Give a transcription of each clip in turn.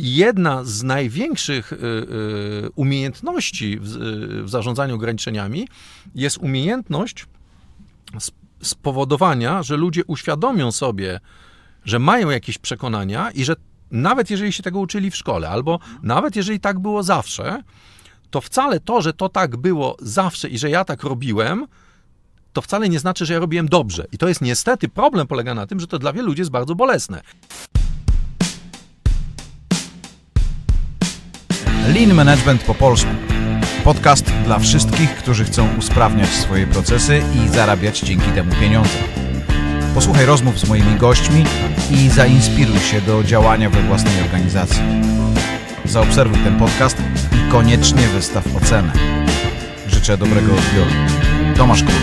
jedna z największych umiejętności w zarządzaniu ograniczeniami jest umiejętność spowodowania, że ludzie uświadomią sobie, że mają jakieś przekonania i że nawet jeżeli się tego uczyli w szkole, albo nawet jeżeli tak było zawsze, to wcale to, że to tak było zawsze i że ja tak robiłem, to wcale nie znaczy, że ja robiłem dobrze. I to jest niestety, problem polega na tym, że to dla wielu ludzi jest bardzo bolesne. Lean Management po polsku. Podcast dla wszystkich, którzy chcą usprawniać swoje procesy i zarabiać dzięki temu pieniądze. Posłuchaj rozmów z moimi gośćmi i zainspiruj się do działania we własnej organizacji. Zaobserwuj ten podcast i koniecznie wystaw ocenę. Życzę dobrego odbioru. Tomasz Król.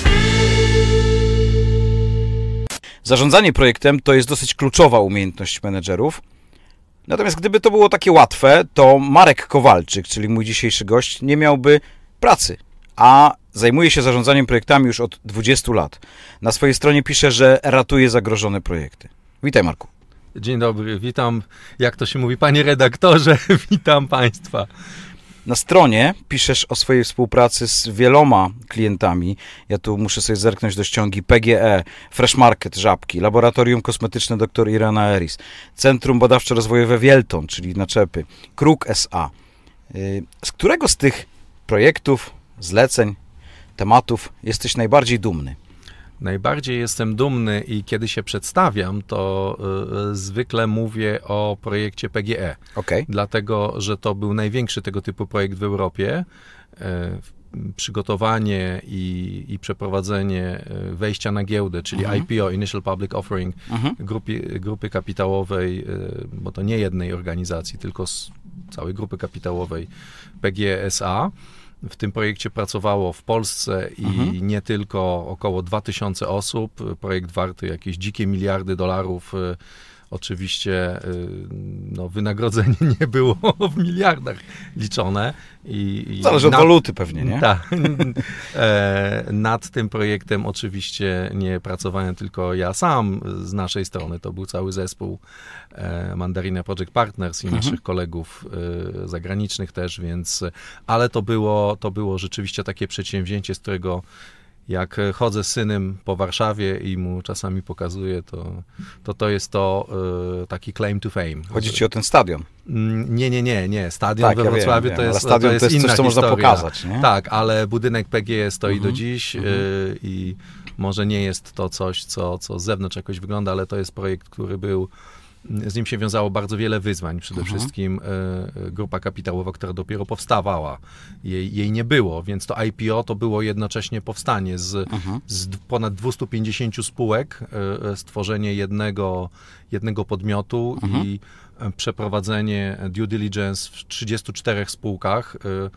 Zarządzanie projektem to jest dosyć kluczowa umiejętność menedżerów. Natomiast gdyby to było takie łatwe, to Marek Kowalczyk, czyli mój dzisiejszy gość, nie miałby pracy, a zajmuje się zarządzaniem projektami już od 20 lat. Na swojej stronie pisze, że ratuje zagrożone projekty. Witaj, Marku. Dzień dobry, witam, jak to się mówi, panie redaktorze, witam państwa. Na stronie piszesz o swojej współpracy z wieloma klientami. Ja tu muszę sobie zerknąć do ściągi PGE, Fresh Market Żabki, Laboratorium Kosmetyczne dr Irena Eris, Centrum Badawczo-Rozwojowe Wielton, czyli naczepy, Kruk S.A. Z którego z tych projektów, zleceń, tematów jesteś najbardziej dumny? Najbardziej jestem dumny i kiedy się przedstawiam, to zwykle mówię o projekcie PGE. Okay. Dlatego, że to był największy tego typu projekt w Europie. Przygotowanie i przeprowadzenie wejścia na giełdę, czyli IPO, Initial Public Offering, grupy kapitałowej, bo to nie jednej organizacji, tylko z całej grupy kapitałowej PGE S.A. W tym projekcie pracowało w Polsce i nie tylko około 2000 osób. Projekt warty jakieś dzikie miliardy dolarów. Oczywiście wynagrodzenie nie było w miliardach liczone. Zależy od waluty pewnie, nie? Tak. Nad tym projektem oczywiście nie pracowałem tylko ja sam z naszej strony. To był cały zespół Mandarina Project Partners i naszych kolegów zagranicznych też, więc... Ale to było rzeczywiście takie przedsięwzięcie, z którego jak chodzę z synem po Warszawie i mu czasami pokazuję, to jest taki claim to fame. Chodzi ci o ten stadion? Nie. Stadion we Wrocławiu to jest stadion to jest inna coś, co historia. można pokazać, nie? Tak, ale budynek PGE stoi do dziś i może nie jest to coś, co z zewnątrz jakoś wygląda, ale to jest projekt, który był... Z nim się wiązało bardzo wiele wyzwań. Przede wszystkim grupa kapitałowa, która dopiero powstawała. Jej nie było, więc to IPO to było jednocześnie powstanie z ponad 250 spółek, stworzenie jednego podmiotu i przeprowadzenie due diligence w 34 spółkach,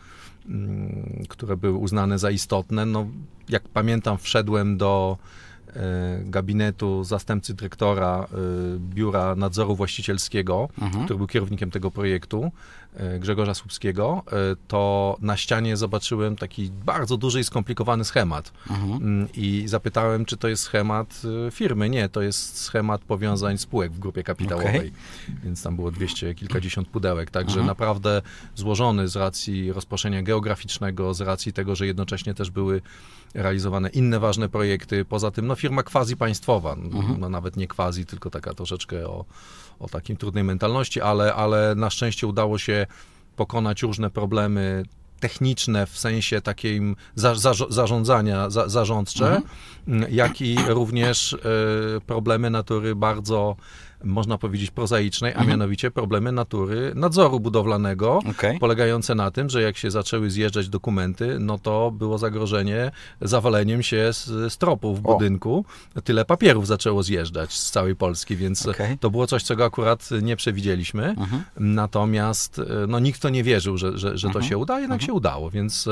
które były uznane za istotne. No, jak pamiętam, wszedłem do gabinetu zastępcy dyrektora Biura Nadzoru Właścicielskiego, który był kierownikiem tego projektu, Grzegorza Słupskiego, to na ścianie zobaczyłem taki bardzo duży i skomplikowany schemat. I zapytałem, czy to jest schemat firmy. Nie, to jest schemat powiązań spółek w grupie kapitałowej. Okay. Więc tam było 200 kilkadziesiąt pudełek. Także naprawdę złożony z racji rozproszenia geograficznego, z racji tego, że jednocześnie też były realizowane inne ważne projekty. Poza tym firma quasi państwowa. Nawet nie quasi, tylko taka troszeczkę o takiej trudnej mentalności, ale na szczęście udało się pokonać różne problemy techniczne w sensie takim zarządzania zarządcze, jak i również problemy natury bardzo, można powiedzieć, prozaicznej, a mianowicie problemy natury nadzoru budowlanego, polegające na tym, że jak się zaczęły zjeżdżać dokumenty, no to było zagrożenie zawaleniem się z tropu w budynku. Tyle papierów zaczęło zjeżdżać z całej Polski, więc to było coś, czego akurat nie przewidzieliśmy. Natomiast nikt to nie wierzył, że to się uda, jednak się udało, więc...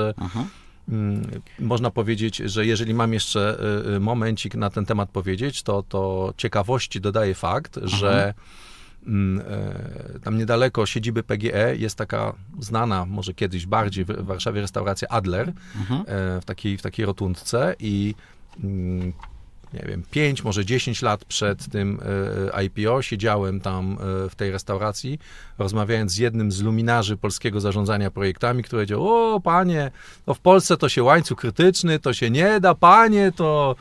Można powiedzieć, że jeżeli mam jeszcze momencik na ten temat powiedzieć, to ciekawości dodaje fakt, że tam niedaleko siedziby PGE jest taka znana, może kiedyś bardziej w Warszawie, restauracja Adler w takiej rotundce i nie wiem, 5, może 10 lat przed tym IPO siedziałem tam w tej restauracji, rozmawiając z jednym z luminarzy polskiego zarządzania projektami, który powiedział: o panie, to w Polsce to się łańcuch krytyczny, to się nie da, panie,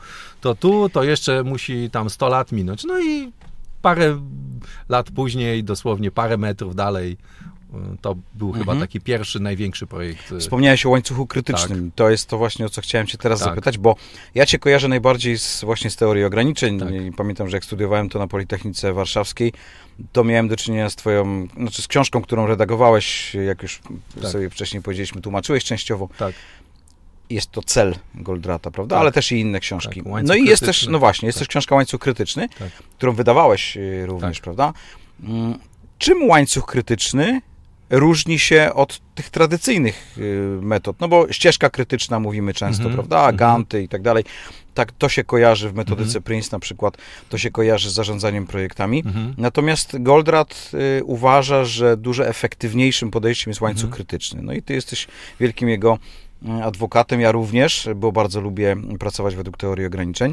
to jeszcze musi tam 100 lat minąć. No i parę lat później, dosłownie parę metrów dalej, to był chyba taki pierwszy, największy projekt. Wspomniałeś o łańcuchu krytycznym. Tak. To jest to właśnie, o co chciałem cię teraz zapytać, bo ja cię kojarzę najbardziej właśnie z teorii ograniczeń. Tak. I pamiętam, że jak studiowałem to na Politechnice Warszawskiej, to miałem do czynienia z z książką, którą redagowałeś, jak już sobie wcześniej powiedzieliśmy, tłumaczyłeś częściowo. Tak. Jest to Cel Goldrata, prawda? Tak. Ale też i inne książki. Tak, no i jest też, jest też książka Łańcuch Krytyczny, którą wydawałeś również, prawda? Czym łańcuch krytyczny różni się od tych tradycyjnych metod? No bo ścieżka krytyczna mówimy często, prawda? Ganty i tak dalej. Tak, to się kojarzy w metodyce Prince na przykład, to się kojarzy z zarządzaniem projektami. Natomiast Goldratt uważa, że dużo efektywniejszym podejściem jest łańcuch krytyczny. No i ty jesteś wielkim jego adwokatem, ja również, bo bardzo lubię pracować według teorii ograniczeń.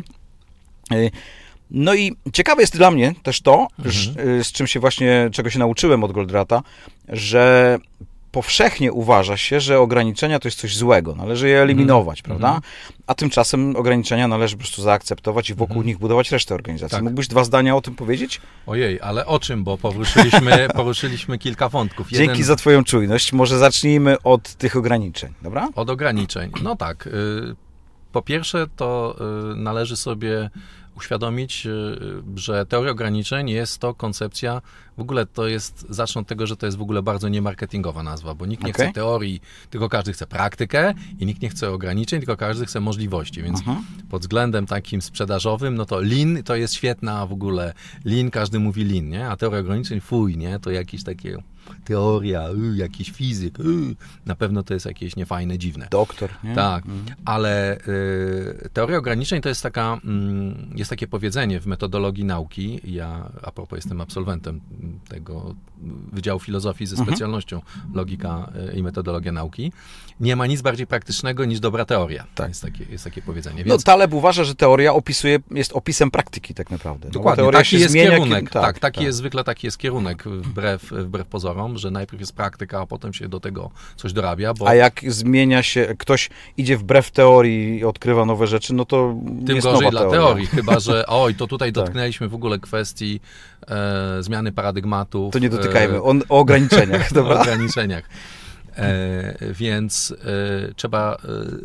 No i ciekawe jest dla mnie też to, z czym się właśnie, czego się nauczyłem od Goldrata, że powszechnie uważa się, że ograniczenia to jest coś złego, należy je eliminować, prawda? A tymczasem ograniczenia należy po prostu zaakceptować i wokół nich budować resztę organizacji. Tak. Mógłbyś 2 zdania o tym powiedzieć? Ojej, ale o czym? Bo poruszyliśmy kilka wątków. Dzięki za twoją czujność. Może zacznijmy od tych ograniczeń, dobra? Od ograniczeń. No tak. Po pierwsze, to należy sobie uświadomić, że teoria ograniczeń jest to koncepcja, w ogóle to jest, zacznę od tego, że to jest w ogóle bardzo niemarketingowa nazwa, bo nikt nie chce teorii, tylko każdy chce praktykę i nikt nie chce ograniczeń, tylko każdy chce możliwości, więc pod względem takim sprzedażowym, no to lean to jest świetna w ogóle, lean, każdy mówi lean, nie? A teoria ograniczeń, fuj, nie? To jakieś takie teoria, jakiś fizyk, na pewno to jest jakieś niefajne, dziwne. Doktor, nie? Tak, ale teoria ograniczeń to jest jest takie powiedzenie w metodologii nauki. Ja, a propos, jestem absolwentem tego Wydziału Filozofii ze specjalnością logika i metodologia nauki. Nie ma nic bardziej praktycznego niż dobra teoria. Tak. Jest takie powiedzenie. Więc... No, Taleb uważa, że teoria jest opisem praktyki tak naprawdę. Dokładnie, no, taki jest kierunek. Zwykle taki jest kierunek, wbrew pozorom, że najpierw jest praktyka, a potem się do tego coś dorabia. Bo... A jak zmienia się, ktoś idzie wbrew teorii i odkrywa nowe rzeczy, no to tym jest gorzej nowa dla teoria. teorii, chyba że to tutaj dotknęliśmy w ogóle kwestii zmiany paradygmatów. To nie dotykajmy, o ograniczeniach. Dobra? O ograniczeniach. Więc trzeba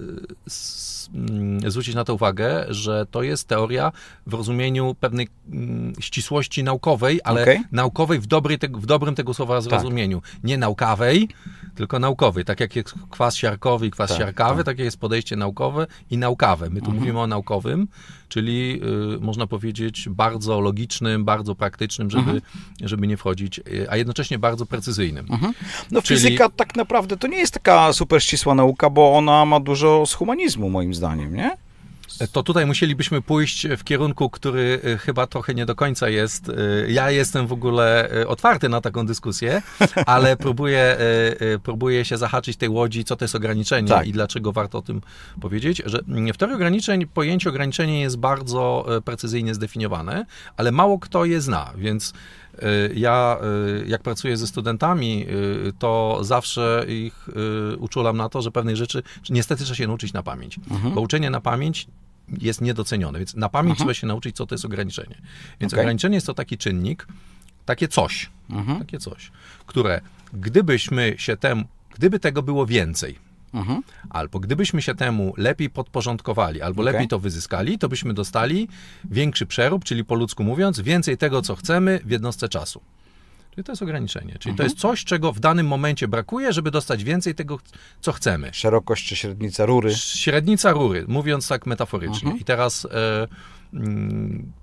zwrócić na to uwagę, że to jest teoria w rozumieniu pewnej ścisłości naukowej, ale naukowej w dobrym tego słowa zrozumieniu. Nie naukawej, tylko naukowej. Tak jak jest kwas siarkowy i kwas siarkawy, takie jest podejście naukowe i naukawe. My tu mówimy o naukowym, czyli można powiedzieć bardzo logicznym, bardzo praktycznym, żeby nie wchodzić, a jednocześnie bardzo precyzyjnym. No fizyka tak naprawdę to nie jest taka super ścisła nauka, bo ona ma dużo z humanizmu, moim zdaniem, nie? To tutaj musielibyśmy pójść w kierunku, który chyba trochę nie do końca jest. Ja jestem w ogóle otwarty na taką dyskusję, ale próbuję się zahaczyć tej łodzi, co to jest ograniczenie i dlaczego warto o tym powiedzieć, że w teorii ograniczeń pojęcie ograniczenia jest bardzo precyzyjnie zdefiniowane, ale mało kto je zna, więc ja, jak pracuję ze studentami, to zawsze ich uczulam na to, że pewnych rzeczy niestety trzeba się nauczyć na pamięć, bo uczenie na pamięć jest niedocenione, więc na pamięć trzeba się nauczyć, co to jest ograniczenie. Więc ograniczenie jest to taki czynnik, takie coś, które gdyby tego było więcej, albo gdybyśmy się temu lepiej podporządkowali, albo lepiej to wyzyskali, to byśmy dostali większy przerób, czyli po ludzku mówiąc, więcej tego, co chcemy w jednostce czasu. Czyli to jest ograniczenie. Czyli to jest coś, czego w danym momencie brakuje, żeby dostać więcej tego, co chcemy. Szerokość czy średnica rury? Średnica rury, mówiąc tak metaforycznie. I teraz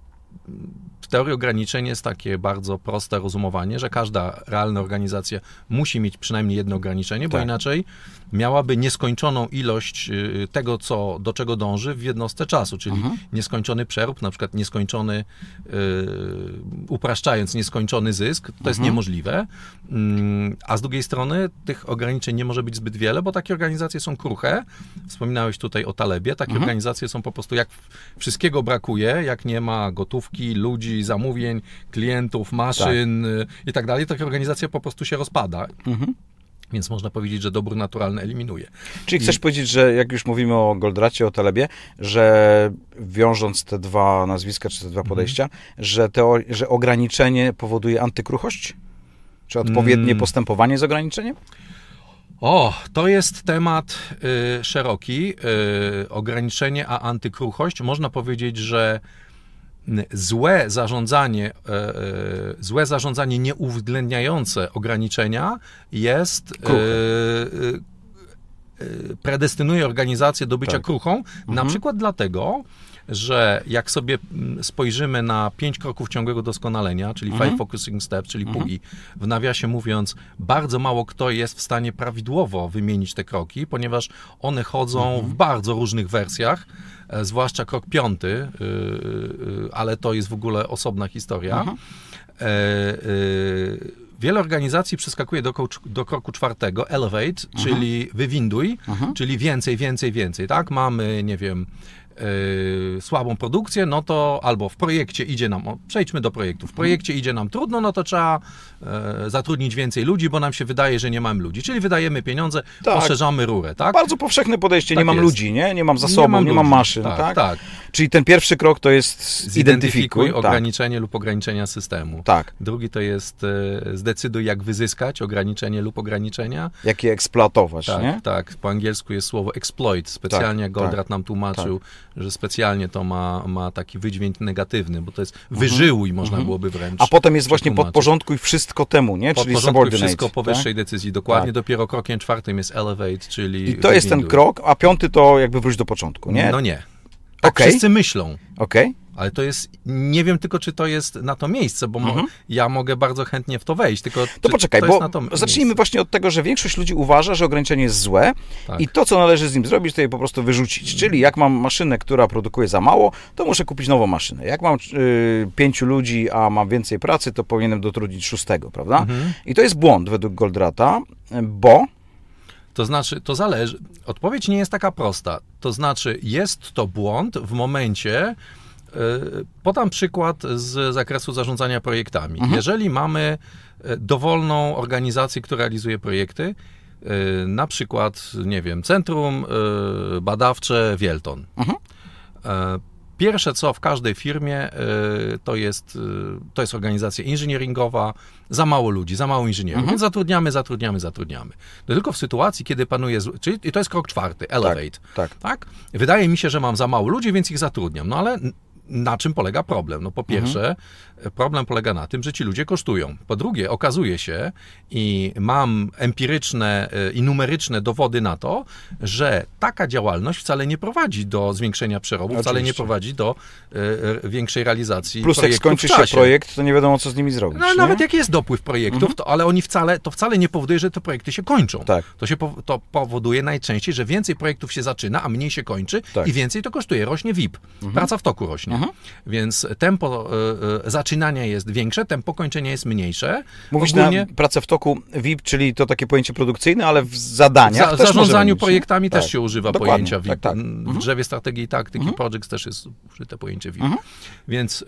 w teorii ograniczenie jest takie bardzo proste rozumowanie, że każda realna organizacja musi mieć przynajmniej jedno ograniczenie, bo Tak. inaczej miałaby nieskończoną ilość tego, do czego dąży w jednostce czasu, czyli nieskończony przerób, na przykład nieskończony, upraszczając, nieskończony zysk, to jest niemożliwe, a z drugiej strony tych ograniczeń nie może być zbyt wiele, bo takie organizacje są kruche. Wspominałeś tutaj o Talebie, takie organizacje są po prostu, jak wszystkiego brakuje, jak nie ma gotówki, ludzi, zamówień, klientów, maszyn i tak dalej, taka organizacja po prostu się rozpada. Więc można powiedzieć, że dobór naturalny eliminuje. Czyli chcesz powiedzieć, że jak już mówimy o Goldracie, o Talebie, że wiążąc te dwa nazwiska, czy te dwa podejścia, że ograniczenie powoduje antykruchość? Czy odpowiednie postępowanie z ograniczeniem? To jest temat szeroki. Ograniczenie a antykruchość. Można powiedzieć, że złe zarządzanie nieuwzględniające ograniczenia jest predestynuje organizację do bycia kruchą, na przykład dlatego, że jak sobie spojrzymy na 5 kroków ciągłego doskonalenia, czyli 5 focusing steps, czyli PUI, w nawiasie mówiąc, bardzo mało kto jest w stanie prawidłowo wymienić te kroki, ponieważ one chodzą w bardzo różnych wersjach, zwłaszcza krok 5, ale to jest w ogóle osobna historia. Wiele organizacji przeskakuje do kroku 4, elevate, czyli wywinduj, czyli więcej, tak? Mamy, nie wiem, słabą produkcję, no to albo w projekcie idzie nam, przejdźmy do projektu, w projekcie idzie nam trudno, no to trzeba zatrudnić więcej ludzi, bo nam się wydaje, że nie mamy ludzi, czyli wydajemy pieniądze, poszerzamy rurę, tak? Bardzo powszechne podejście, Tak nie mam jest. ludzi, nie mam zasobów, nie mam maszyn, tak? Czyli ten pierwszy krok to jest zidentyfikuj ograniczenie lub ograniczenia systemu. Tak. Drugi to jest zdecyduj, jak wyzyskać ograniczenie lub ograniczenia. Jak je eksploatować, Tak, nie? tak. Po angielsku jest słowo exploit. Specjalnie Goldratt nam tłumaczył, że specjalnie to ma taki wydźwięk negatywny, bo to jest wyżyłuj, można byłoby wręcz. A potem jest właśnie przetłumaczyć. podporządkuj wszystko temu, nie? Czyli Podporządkuj subordinate. wszystko powyższej tak? decyzji. Dokładnie Tak. dopiero krokiem 4 jest elevate, czyli I to jest ten wywinduj. krok, a 5 to jakby wróć do początku, nie? No nie. Tak Okej. wszyscy myślą. Okej. Ale to jest, nie wiem tylko, czy to jest na to miejsce, bo ja mogę bardzo chętnie w to wejść, tylko To czy poczekaj, to jest bo na to zacznijmy miejsce? właśnie od tego, że większość ludzi uważa, że ograniczenie jest złe Tak. i to, co należy z nim zrobić, to je po prostu wyrzucić. Czyli jak mam maszynę, która produkuje za mało, to muszę kupić nową maszynę. Jak mam 5 ludzi, a mam więcej pracy, to powinienem dotrudnić 6, prawda? I to jest błąd według Goldratta, bo... To znaczy, to zależy. Odpowiedź nie jest taka prosta. To znaczy, jest to błąd w momencie, podam przykład z zakresu zarządzania projektami. Jeżeli mamy dowolną organizację, która realizuje projekty, na przykład, nie wiem, Centrum Badawcze Wielton. Pierwsze co w każdej firmie to jest organizacja inżynieringowa, za mało ludzi, za mało inżynierów, więc zatrudniamy. No tylko w sytuacji, kiedy panuje, czyli to jest krok 4, elevate. Tak? Wydaje mi się, że mam za mało ludzi, więc ich zatrudniam. No ale na czym polega problem? No po pierwsze, problem polega na tym, że ci ludzie kosztują. Po drugie, okazuje się i mam empiryczne i numeryczne dowody na to, że taka działalność wcale nie prowadzi do zwiększenia przerobu, wcale nie prowadzi do większej realizacji Plus jak projektu skończy w się czasie. projekt, to nie wiadomo, co z nimi zrobić. No, nie? nawet jak jest dopływ projektów, ale oni to wcale nie powoduje, że te projekty się kończą. Tak. To powoduje najczęściej, że więcej projektów się zaczyna, a mniej się kończy Tak. i więcej to kosztuje. Rośnie VIP. Praca w toku rośnie. Więc tempo zaczynania jest większe, tempo kończenia jest mniejsze. Mówisz Ogólnie na pracę w toku VIP, czyli to takie pojęcie produkcyjne, ale w zadaniach w też zarządzaniu może być, projektami nie? też Tak. się używa Dokładnie. pojęcia VIP. Tak. W drzewie strategii i taktyki Projects też jest użyte pojęcie VIP. Więc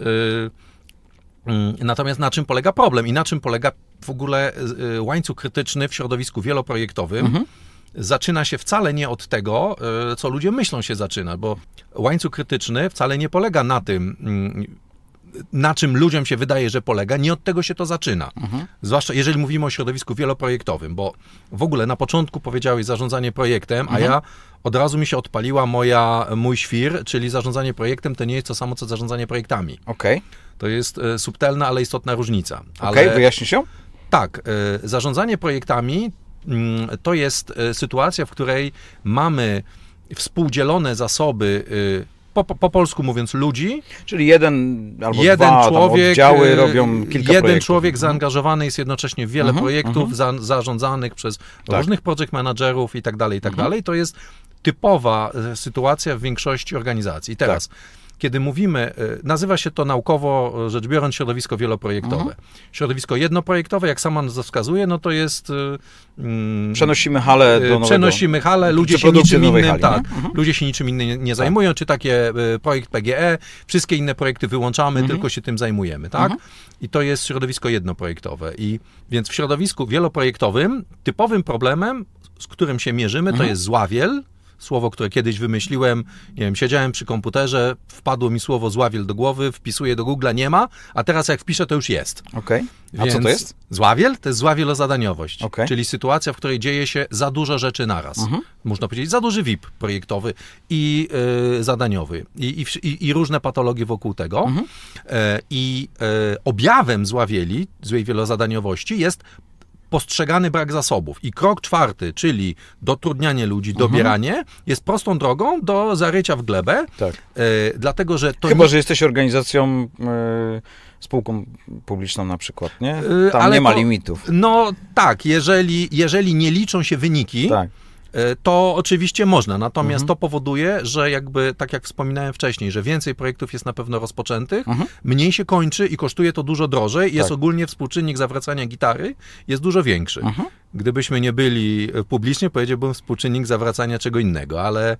natomiast na czym polega problem i na czym polega w ogóle łańcuch krytyczny w środowisku wieloprojektowym? Zaczyna się wcale nie od tego, co ludzie myślą się zaczyna, bo łańcuch krytyczny wcale nie polega na tym, na czym ludziom się wydaje, że polega, nie od tego się to zaczyna. Zwłaszcza jeżeli mówimy o środowisku wieloprojektowym, bo w ogóle na początku powiedziałeś zarządzanie projektem, a ja od razu mi się odpaliła mój świr, czyli zarządzanie projektem to nie jest to samo, co zarządzanie projektami. Okej, To jest subtelna, ale istotna różnica. wyjaśni się? Tak, zarządzanie projektami to jest sytuacja, w której mamy współdzielone zasoby po polsku mówiąc ludzi. Czyli jeden dwa człowiek, oddziały robią kilka jeden projektów. człowiek zaangażowany jest jednocześnie w wiele projektów zarządzanych przez różnych project managerów i tak dalej. To jest typowa sytuacja w większości organizacji. Teraz, kiedy mówimy, nazywa się to naukowo rzecz biorąc środowisko wieloprojektowe. Środowisko jednoprojektowe, jak sama nazwa wskazuje, no to jest... Przenosimy halę do nowego... Przenosimy halę, ludzie się niczym innym, ludzie się niczym innym nie zajmują, czy takie projekt PGE, wszystkie inne projekty wyłączamy, tylko się tym zajmujemy, tak? I to jest środowisko jednoprojektowe. Więc w środowisku wieloprojektowym typowym problemem, z którym się mierzymy, to jest zławiel, słowo, które kiedyś wymyśliłem, nie wiem, siedziałem przy komputerze, wpadło mi słowo zławiel do głowy, wpisuję do Google'a, nie ma, a teraz jak wpiszę, to już jest. Okej. A co to jest? Zławiel to jest zławielozadaniowość, czyli sytuacja, w której dzieje się za dużo rzeczy naraz. Można powiedzieć, za duży VIP projektowy i zadaniowy i różne patologie wokół tego. Objawem złej wielozadaniowości jest postrzegany brak zasobów. I krok czwarty, czyli dotrudnianie ludzi, dobieranie, jest prostą drogą do zarycia w glebę, dlatego, że to... Chyba, że jesteś organizacją, spółką publiczną na przykład, nie? Tam ale nie ma limitów. No tak, jeżeli nie liczą się wyniki, to oczywiście można, natomiast to powoduje, że jakby, tak jak wspominałem wcześniej, że więcej projektów jest na pewno rozpoczętych, mniej się kończy i kosztuje to dużo drożej, jest ogólnie współczynnik zawracania gitary jest dużo większy. Gdybyśmy nie byli publicznie, powiedziałbym współczynnik zawracania czego innego, ale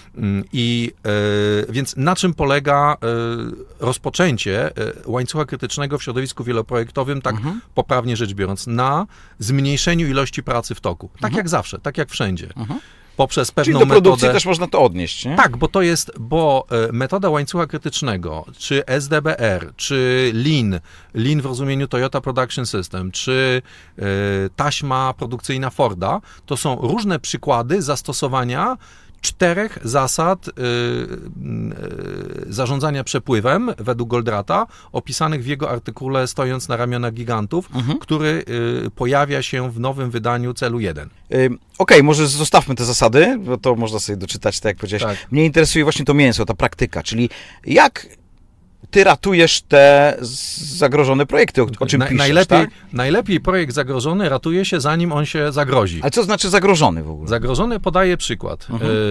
więc na czym polega rozpoczęcie łańcucha krytycznego w środowisku wieloprojektowym, tak poprawnie rzecz biorąc, na zmniejszeniu ilości pracy w toku. Tak jak zawsze, tak jak wszędzie. Poprzez pewną Czyli do produkcji metodę, też można to odnieść, nie? Tak, bo metoda łańcucha krytycznego, czy SDBR, czy Lean w rozumieniu Toyota Production System, czy taśma produkcyjna Forda, to są różne przykłady zastosowania 4 zasad zarządzania przepływem według Goldrata, opisanych w jego artykule Stojąc na ramionach gigantów, który pojawia się w nowym wydaniu Celu 1. Okej, może zostawmy te zasady, bo to można sobie doczytać, tak jak powiedziałeś. Tak. Mnie interesuje właśnie to mięso, ta praktyka, czyli jak ty ratujesz te zagrożone projekty, o czym piszesz, Najlepiej projekt zagrożony ratuje się, zanim on się zagrozi. Ale co znaczy zagrożony w ogóle? Zagrożony podaję przykład.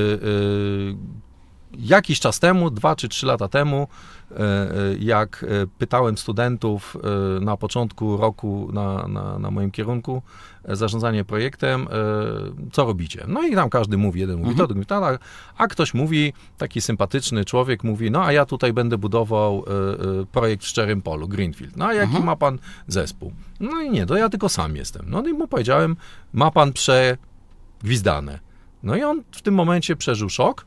Jakiś czas temu, 2 czy 3 lata temu, jak pytałem studentów na początku roku na moim kierunku zarządzanie projektem, co robicie? No i tam każdy mówi, jeden mówi to, drugi to, a ktoś mówi, taki sympatyczny człowiek mówi, no a ja tutaj będę budował projekt w szczerym polu, Greenfield. No a jaki ma pan zespół? No i nie, to ja tylko sam jestem. No i mu powiedziałem, ma pan przegwizdane. No i on w tym momencie przeżył szok,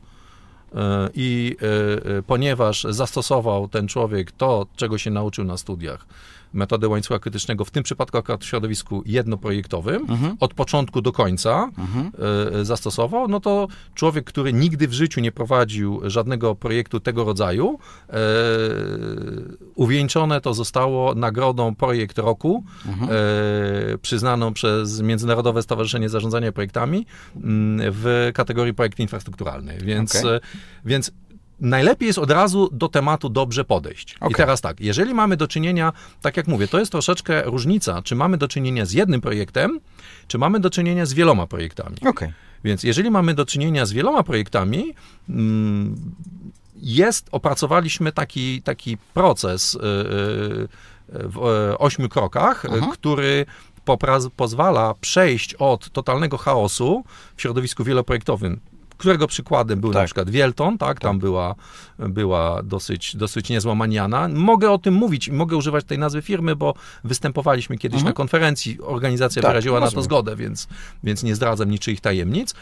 ponieważ zastosował ten człowiek to, czego się nauczył na studiach, metodę łańcucha krytycznego, w tym przypadku akurat w środowisku jednoprojektowym, od początku do końca zastosował, no to człowiek, który nigdy w życiu nie prowadził żadnego projektu tego rodzaju, uwieńczone to zostało nagrodą Projekt Roku, przyznaną przez Międzynarodowe Stowarzyszenie Zarządzania Projektami w kategorii projekt infrastrukturalny. Więc najlepiej jest od razu do tematu dobrze podejść. I teraz tak, jeżeli mamy do czynienia, tak jak mówię, to jest troszeczkę różnica, czy mamy do czynienia z jednym projektem, czy mamy do czynienia z wieloma projektami. Więc jeżeli mamy do czynienia z wieloma projektami, opracowaliśmy taki proces w 8 krokach, który pozwala przejść od totalnego chaosu w środowisku wieloprojektowym, którego przykładem był na przykład Wielton, tam była dosyć niezła maniana. Mogę o tym mówić i mogę używać tej nazwy firmy, bo występowaliśmy kiedyś na konferencji, organizacja wyraziła na to zgodę, więc nie zdradzam niczyich tajemnic.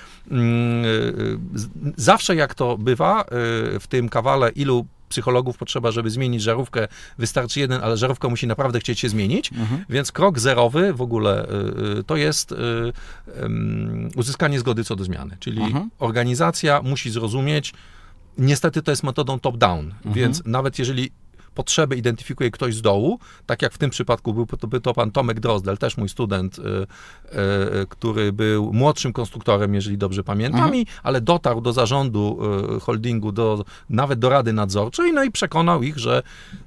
Zawsze jak to bywa w tym kawale, ilu psychologów potrzeba, żeby zmienić żarówkę, wystarczy jeden, ale żarówka musi naprawdę chcieć się zmienić, więc krok zerowy w ogóle to jest uzyskanie zgody co do zmiany, czyli organizacja musi zrozumieć, niestety to jest metodą top-down, więc nawet jeżeli potrzebę identyfikuje ktoś z dołu, tak jak w tym przypadku był to pan Tomek Drozdel, też mój student, który był młodszym konstruktorem, jeżeli dobrze pamiętam, ale dotarł do zarządu holdingu, nawet do rady nadzorczej, no i przekonał ich, że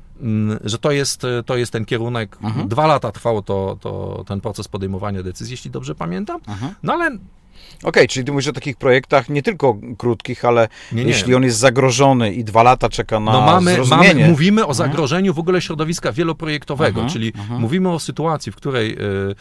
to jest ten kierunek. 2 lata trwało ten proces podejmowania decyzji, jeśli dobrze pamiętam. No ale... Okej, czyli ty mówisz o takich projektach nie tylko krótkich, ale jeśli on jest zagrożony i 2 lata czeka na zrozumienie. Mówimy o zagrożeniu w ogóle środowiska wieloprojektowego, czyli mówimy o sytuacji, w której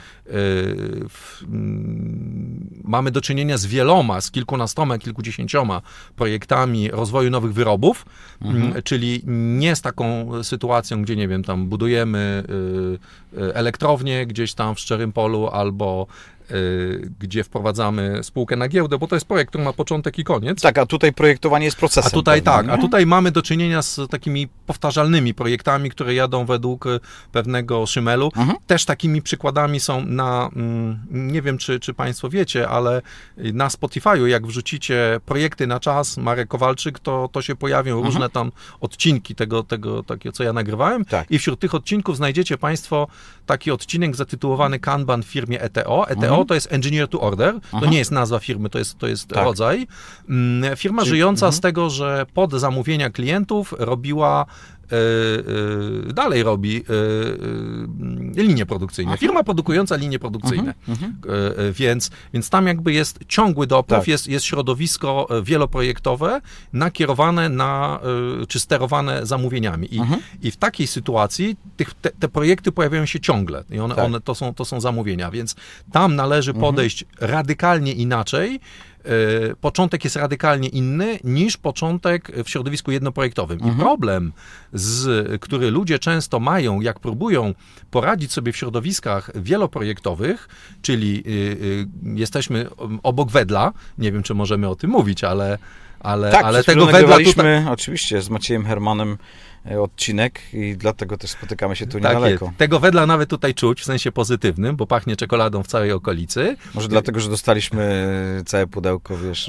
mamy do czynienia z wieloma, z kilkunastoma, kilkudziesięcioma projektami rozwoju nowych wyrobów, czyli nie z taką sytuacją, gdzie, nie wiem, tam budujemy elektrownię gdzieś tam w Szczerym Polu albo gdzie wprowadzamy spółkę na giełdę, bo to jest projekt, który ma początek i koniec. Tak, a tutaj projektowanie jest procesem. A tutaj mamy do czynienia z takimi powtarzalnymi projektami, które jadą według pewnego szymelu. Też takimi przykładami są nie wiem, czy Państwo wiecie, ale na Spotify'u, jak wrzucicie projekty na czas, Marek Kowalczyk, to się pojawią różne tam odcinki tego, co ja nagrywałem. Tak. I wśród tych odcinków znajdziecie Państwo taki odcinek zatytułowany Kanban w firmie ETO. ETO to jest Engineer to Order, to nie jest nazwa firmy, to jest rodzaj. Firma żyjąca z tego, że pod zamówienia klientów robiła dalej robi linie produkcyjne. Firma produkująca linie produkcyjne. Więc tam jakby jest ciągły dopływ, jest środowisko wieloprojektowe nakierowane czy sterowane zamówieniami. I w takiej sytuacji te projekty pojawiają się ciągle. I one to są zamówienia. Więc tam należy podejść radykalnie inaczej. Początek jest radykalnie inny niż początek w środowisku jednoprojektowym. I problem, który ludzie często mają, jak próbują poradzić sobie w środowiskach wieloprojektowych, czyli jesteśmy obok wedla, nie wiem, czy możemy o tym mówić, ale tego wedla tutaj... oczywiście z Maciejem Hermanem odcinek i dlatego też spotykamy się tu niedaleko. Jest. Tego wedla nawet tutaj czuć, w sensie pozytywnym, bo pachnie czekoladą w całej okolicy. Może dlatego, że dostaliśmy całe pudełko, wiesz,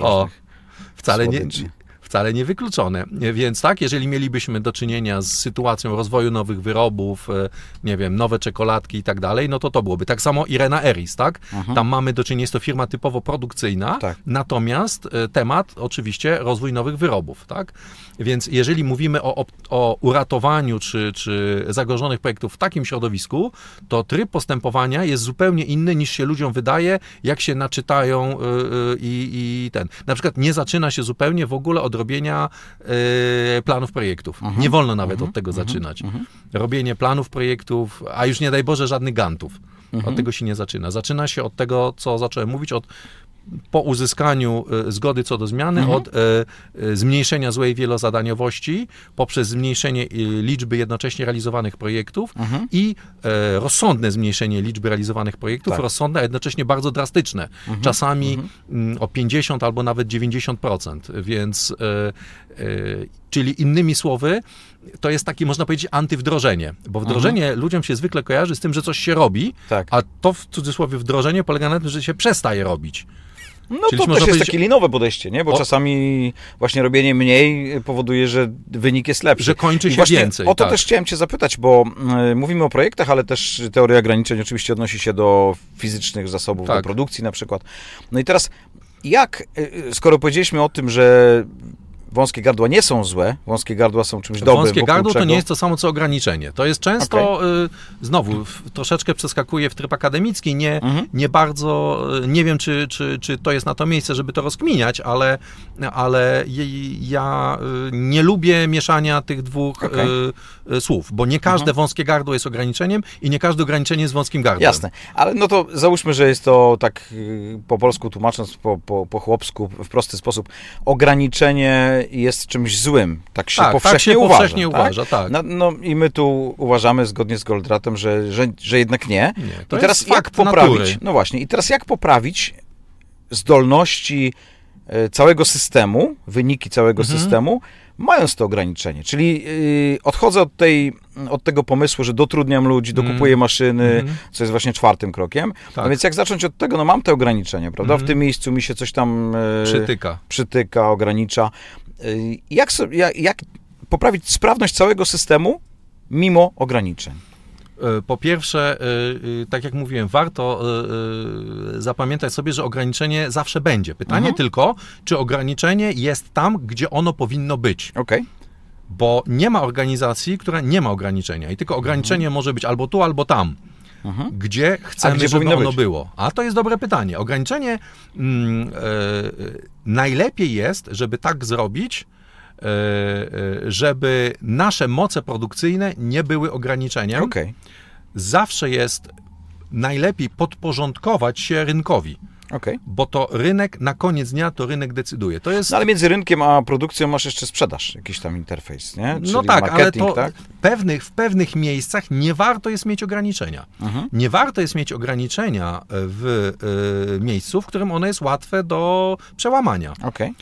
wcale nie wykluczone. Więc tak, jeżeli mielibyśmy do czynienia z sytuacją rozwoju nowych wyrobów, nie wiem, nowe czekoladki i tak dalej, no to byłoby. Tak samo Irena Eris, tak? Tam mamy do czynienia, jest to firma typowo produkcyjna, natomiast temat oczywiście rozwój nowych wyrobów, tak? Więc jeżeli mówimy o uratowaniu czy zagrożonych projektów w takim środowisku, to tryb postępowania jest zupełnie inny niż się ludziom wydaje, jak się naczytają Na przykład nie zaczyna się zupełnie w ogóle od robienia planów projektów. Nie wolno nawet od tego zaczynać. Robienie planów projektów, a już nie daj Boże żadnych gantów. Od tego się nie zaczyna. Zaczyna się od tego, co zacząłem mówić, po uzyskaniu zgody co do zmiany, od zmniejszenia złej wielozadaniowości poprzez zmniejszenie liczby jednocześnie realizowanych projektów i rozsądne zmniejszenie liczby realizowanych projektów, rozsądne, a jednocześnie bardzo drastyczne. Czasami o 50 albo nawet 90%. Więc czyli innymi słowy, to jest takie, można powiedzieć, antywdrożenie, bo wdrożenie ludziom się zwykle kojarzy z tym, że coś się robi, a to w cudzysłowie wdrożenie polega na tym, że się przestaje robić. No czyli to też jest takie linowe podejście, nie? Bo czasami właśnie robienie mniej powoduje, że wynik jest lepszy. Że kończy się więcej. O to też chciałem cię zapytać, bo mówimy o projektach, ale też teoria ograniczeń oczywiście odnosi się do fizycznych zasobów, do produkcji na przykład. No i teraz skoro powiedzieliśmy o tym, że wąskie gardła nie są złe, wąskie gardła są czymś dobrym. Wąskie gardło to nie jest to samo, co ograniczenie. To jest często, znowu, troszeczkę przeskakuje w tryb akademicki, nie bardzo, nie wiem, czy to jest na to miejsce, żeby to rozkminiać, ale ja nie lubię mieszania tych dwóch słów, bo nie każde wąskie gardło jest ograniczeniem i nie każde ograniczenie jest wąskim gardłem. Jasne, ale no to załóżmy, że jest to tak po polsku tłumacząc, po chłopsku, w prosty sposób, ograniczenie jest czymś złym. Tak się powszechnie uważa. No i my tu uważamy zgodnie z Goldratem, że jednak nie. To i teraz jest jak poprawić? Natury. No właśnie, i teraz jak poprawić zdolności całego systemu, wyniki całego systemu, mając to ograniczenie. Czyli odchodzę od tego pomysłu, że dotrudniam ludzi, dokupuję maszyny, co jest właśnie 4. krokiem. No więc jak zacząć od tego, no mam te ograniczenia, prawda? W tym miejscu mi się coś tam przytyka, ogranicza. Jak poprawić sprawność całego systemu, mimo ograniczeń? Po pierwsze, tak jak mówiłem, warto zapamiętać sobie, że ograniczenie zawsze będzie. Pytanie tylko, czy ograniczenie jest tam, gdzie ono powinno być. Okej. Bo nie ma organizacji, która nie ma ograniczenia i tylko ograniczenie może być albo tu, albo tam. Gdzie chcemy, żeby ono było? A to jest dobre pytanie. Ograniczenie najlepiej jest, żeby tak zrobić, żeby nasze moce produkcyjne nie były ograniczeniem. Okej. Zawsze jest najlepiej podporządkować się rynkowi. Okej. Bo to rynek, na koniec dnia to rynek decyduje. To jest... No ale między rynkiem a produkcją masz jeszcze sprzedaż, jakiś tam interfejs, nie? Czyli no tak, marketing, ale to tak? w pewnych miejscach nie warto jest mieć ograniczenia. Nie warto jest mieć ograniczenia w miejscu, w którym ono jest łatwe do przełamania. Okej.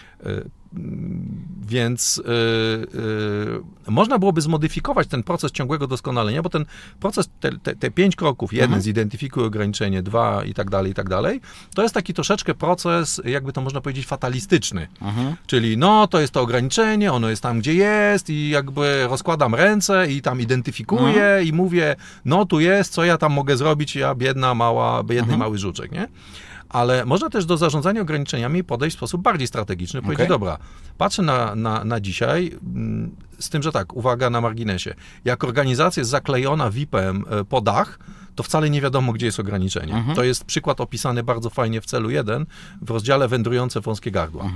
Więc można byłoby zmodyfikować ten proces ciągłego doskonalenia, bo ten proces, te 5 kroków, jeden, zidentyfikuj ograniczenie, 2 i tak dalej, to jest taki troszeczkę proces, jakby to można powiedzieć, fatalistyczny. Czyli no, to jest to ograniczenie, ono jest tam, gdzie jest i jakby rozkładam ręce i tam identyfikuję i mówię, no tu jest, co ja tam mogę zrobić, ja biedny mały żuczek, nie? Ale można też do zarządzania ograniczeniami podejść w sposób bardziej strategiczny. Powiedzieć, dobra, patrzę na dzisiaj, z tym, że tak, uwaga na marginesie. Jak organizacja jest zaklejona VIP-em po dach, to wcale nie wiadomo, gdzie jest ograniczenie. To jest przykład opisany bardzo fajnie w celu 1, w rozdziale Wędrujące wąskie gardła,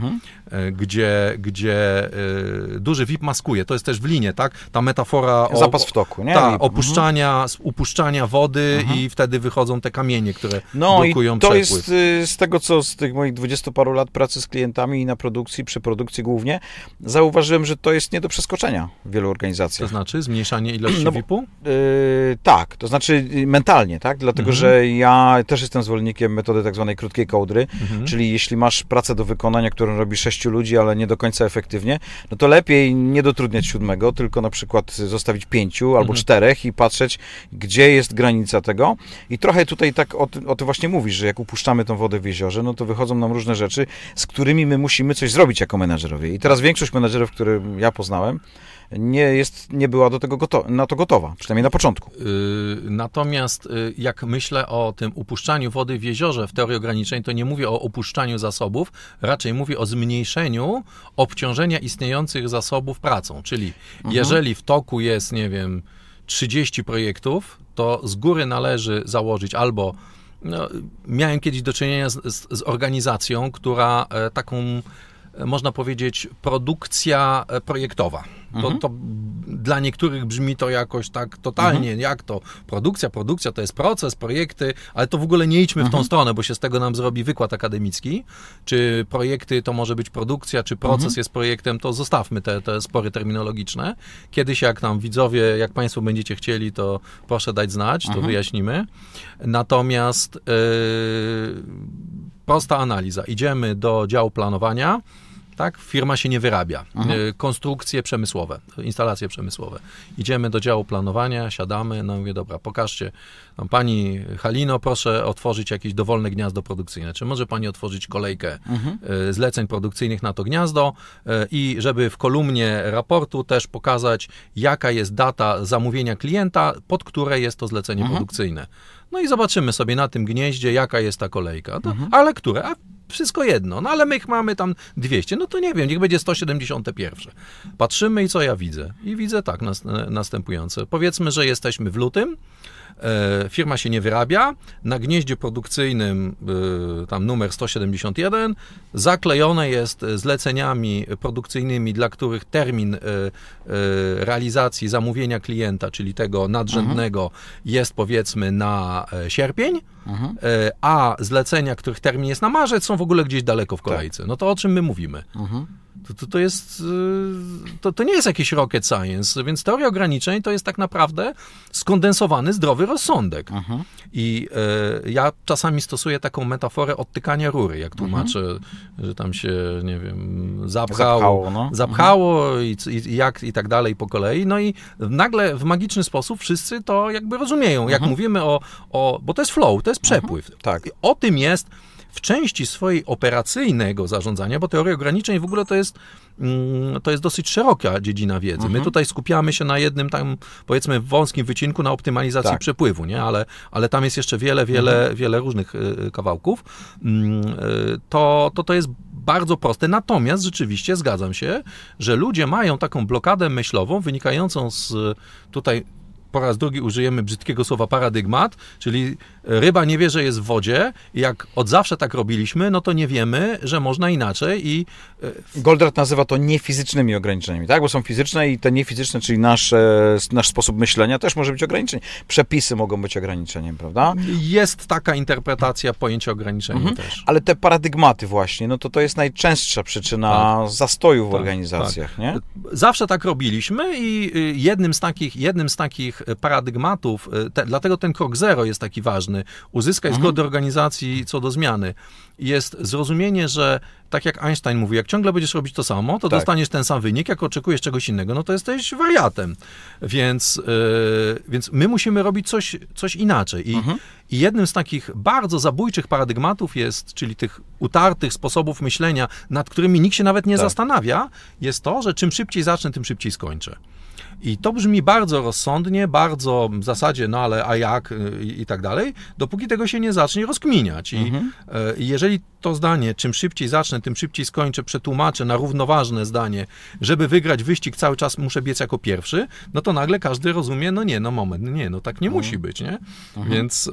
gdzie duży VIP maskuje. To jest też w linie, tak? Ta metafora zapas w toku, nie? Upuszczania wody i wtedy wychodzą te kamienie, które No blokują i to przepływ. jest z tego, co z tych moich 20 paru lat pracy z klientami i na produkcji, przy produkcji głównie, zauważyłem, że to jest nie do przeskoczenia w wielu organizacjach. To znaczy zmniejszanie ilości VIP-u? Tak, to znaczy mentalnie, tak? Dlatego, że ja też jestem zwolennikiem metody tak zwanej krótkiej kołdry, czyli jeśli masz pracę do wykonania, którą robi 6 ludzi, ale nie do końca efektywnie, no to lepiej nie dotrudniać 7, tylko na przykład zostawić 5 albo 4 i patrzeć, gdzie jest granica tego. I trochę tutaj tak o tym właśnie mówisz, że jak upuszczamy tą wodę w jeziorze, no to wychodzą nam różne rzeczy, z którymi my musimy coś zrobić jako menedżerowie. I teraz większość menedżerów, które ja poznałem, nie była do tego na to gotowa, przynajmniej na początku. Natomiast jak myślę o tym upuszczaniu wody w jeziorze w teorii ograniczeń, to nie mówię o opuszczaniu zasobów, raczej mówię o zmniejszeniu obciążenia istniejących zasobów pracą. Czyli jeżeli w toku jest, nie wiem, 30 projektów, to z góry należy założyć albo miałem kiedyś do czynienia z organizacją, która taką, można powiedzieć, produkcja projektowa. To dla niektórych brzmi to jakoś tak totalnie, jak to? Produkcja to jest proces, projekty, ale to w ogóle nie idźmy w tą stronę, bo się z tego nam zrobi wykład akademicki. Czy projekty to może być produkcja, czy proces jest projektem, to zostawmy te spory terminologiczne. Kiedyś jak tam widzowie, jak Państwo będziecie chcieli, to proszę dać znać, to wyjaśnimy. Natomiast prosta analiza. Idziemy do działu planowania, tak? Firma się nie wyrabia. Konstrukcje przemysłowe, instalacje przemysłowe. Idziemy do działu planowania, siadamy, no mówię, dobra, pokażcie. No, pani Halino, proszę otworzyć jakieś dowolne gniazdo produkcyjne. Czy może pani otworzyć kolejkę zleceń produkcyjnych na to gniazdo i żeby w kolumnie raportu też pokazać, jaka jest data zamówienia klienta, pod które jest to zlecenie produkcyjne. No i zobaczymy sobie na tym gnieździe, jaka jest ta kolejka. Ale które? Wszystko jedno, no ale my ich mamy tam 200, no to nie wiem, niech będzie 171. Patrzymy i co ja widzę? I widzę tak, następujące. Powiedzmy, że jesteśmy w lutym, firma się nie wyrabia, na gnieździe produkcyjnym tam numer 171 zaklejone jest zleceniami produkcyjnymi, dla których termin realizacji zamówienia klienta, czyli tego nadrzędnego jest powiedzmy na sierpień, a zlecenia, których termin jest na marzec, są w ogóle gdzieś daleko w kolejce. No to o czym my mówimy? To nie jest jakiś rocket science, więc teoria ograniczeń to jest tak naprawdę skondensowany zdrowy rozsądek. I ja czasami stosuję taką metaforę odtykania rury, jak tłumaczę, że tam się, nie wiem, zapchało i tak dalej po kolei. No i nagle w magiczny sposób wszyscy to jakby rozumieją. Jak mówimy bo to jest flow, to jest przepływ. Tak. O tym jest w części swojej operacyjnego zarządzania, bo teoria ograniczeń w ogóle to jest dosyć szeroka dziedzina wiedzy. My tutaj skupiamy się na jednym tam, powiedzmy, wąskim wycinku na optymalizacji przepływu, nie? Ale tam jest jeszcze wiele różnych kawałków. To jest bardzo proste. Natomiast rzeczywiście zgadzam się, że ludzie mają taką blokadę myślową wynikającą z tutaj po raz drugi użyjemy brzydkiego słowa paradygmat, czyli ryba nie wie, że jest w wodzie i jak od zawsze tak robiliśmy, no to nie wiemy, że można inaczej i... Goldratt nazywa to niefizycznymi ograniczeniami, tak? Bo są fizyczne i te niefizyczne, czyli nasz sposób myślenia też może być ograniczeniem. Przepisy mogą być ograniczeniem, prawda? Jest taka interpretacja pojęcia ograniczenia też. Ale te paradygmaty właśnie, no to jest najczęstsza przyczyna zastoju w organizacjach, nie? Zawsze tak robiliśmy i jednym z takich paradygmatów, dlatego ten krok zero jest taki ważny, uzyskać zgodę organizacji co do zmiany, jest zrozumienie, że tak jak Einstein mówi, jak ciągle będziesz robić to samo, to dostaniesz ten sam wynik, jak oczekujesz czegoś innego, no to jesteś wariatem. Więc my musimy robić coś inaczej. I jednym z takich bardzo zabójczych paradygmatów jest, czyli tych utartych sposobów myślenia, nad którymi nikt się nawet nie zastanawia, jest to, że czym szybciej zacznę, tym szybciej skończę. I to brzmi bardzo rozsądnie, bardzo w zasadzie, no ale a jak i tak dalej, dopóki tego się nie zacznie rozkminiać. I jeżeli to zdanie, czym szybciej zacznę, tym szybciej skończę, przetłumaczę na równoważne zdanie, żeby wygrać wyścig, cały czas muszę biec jako pierwszy, no to nagle każdy rozumie, no tak nie musi być, nie? Więc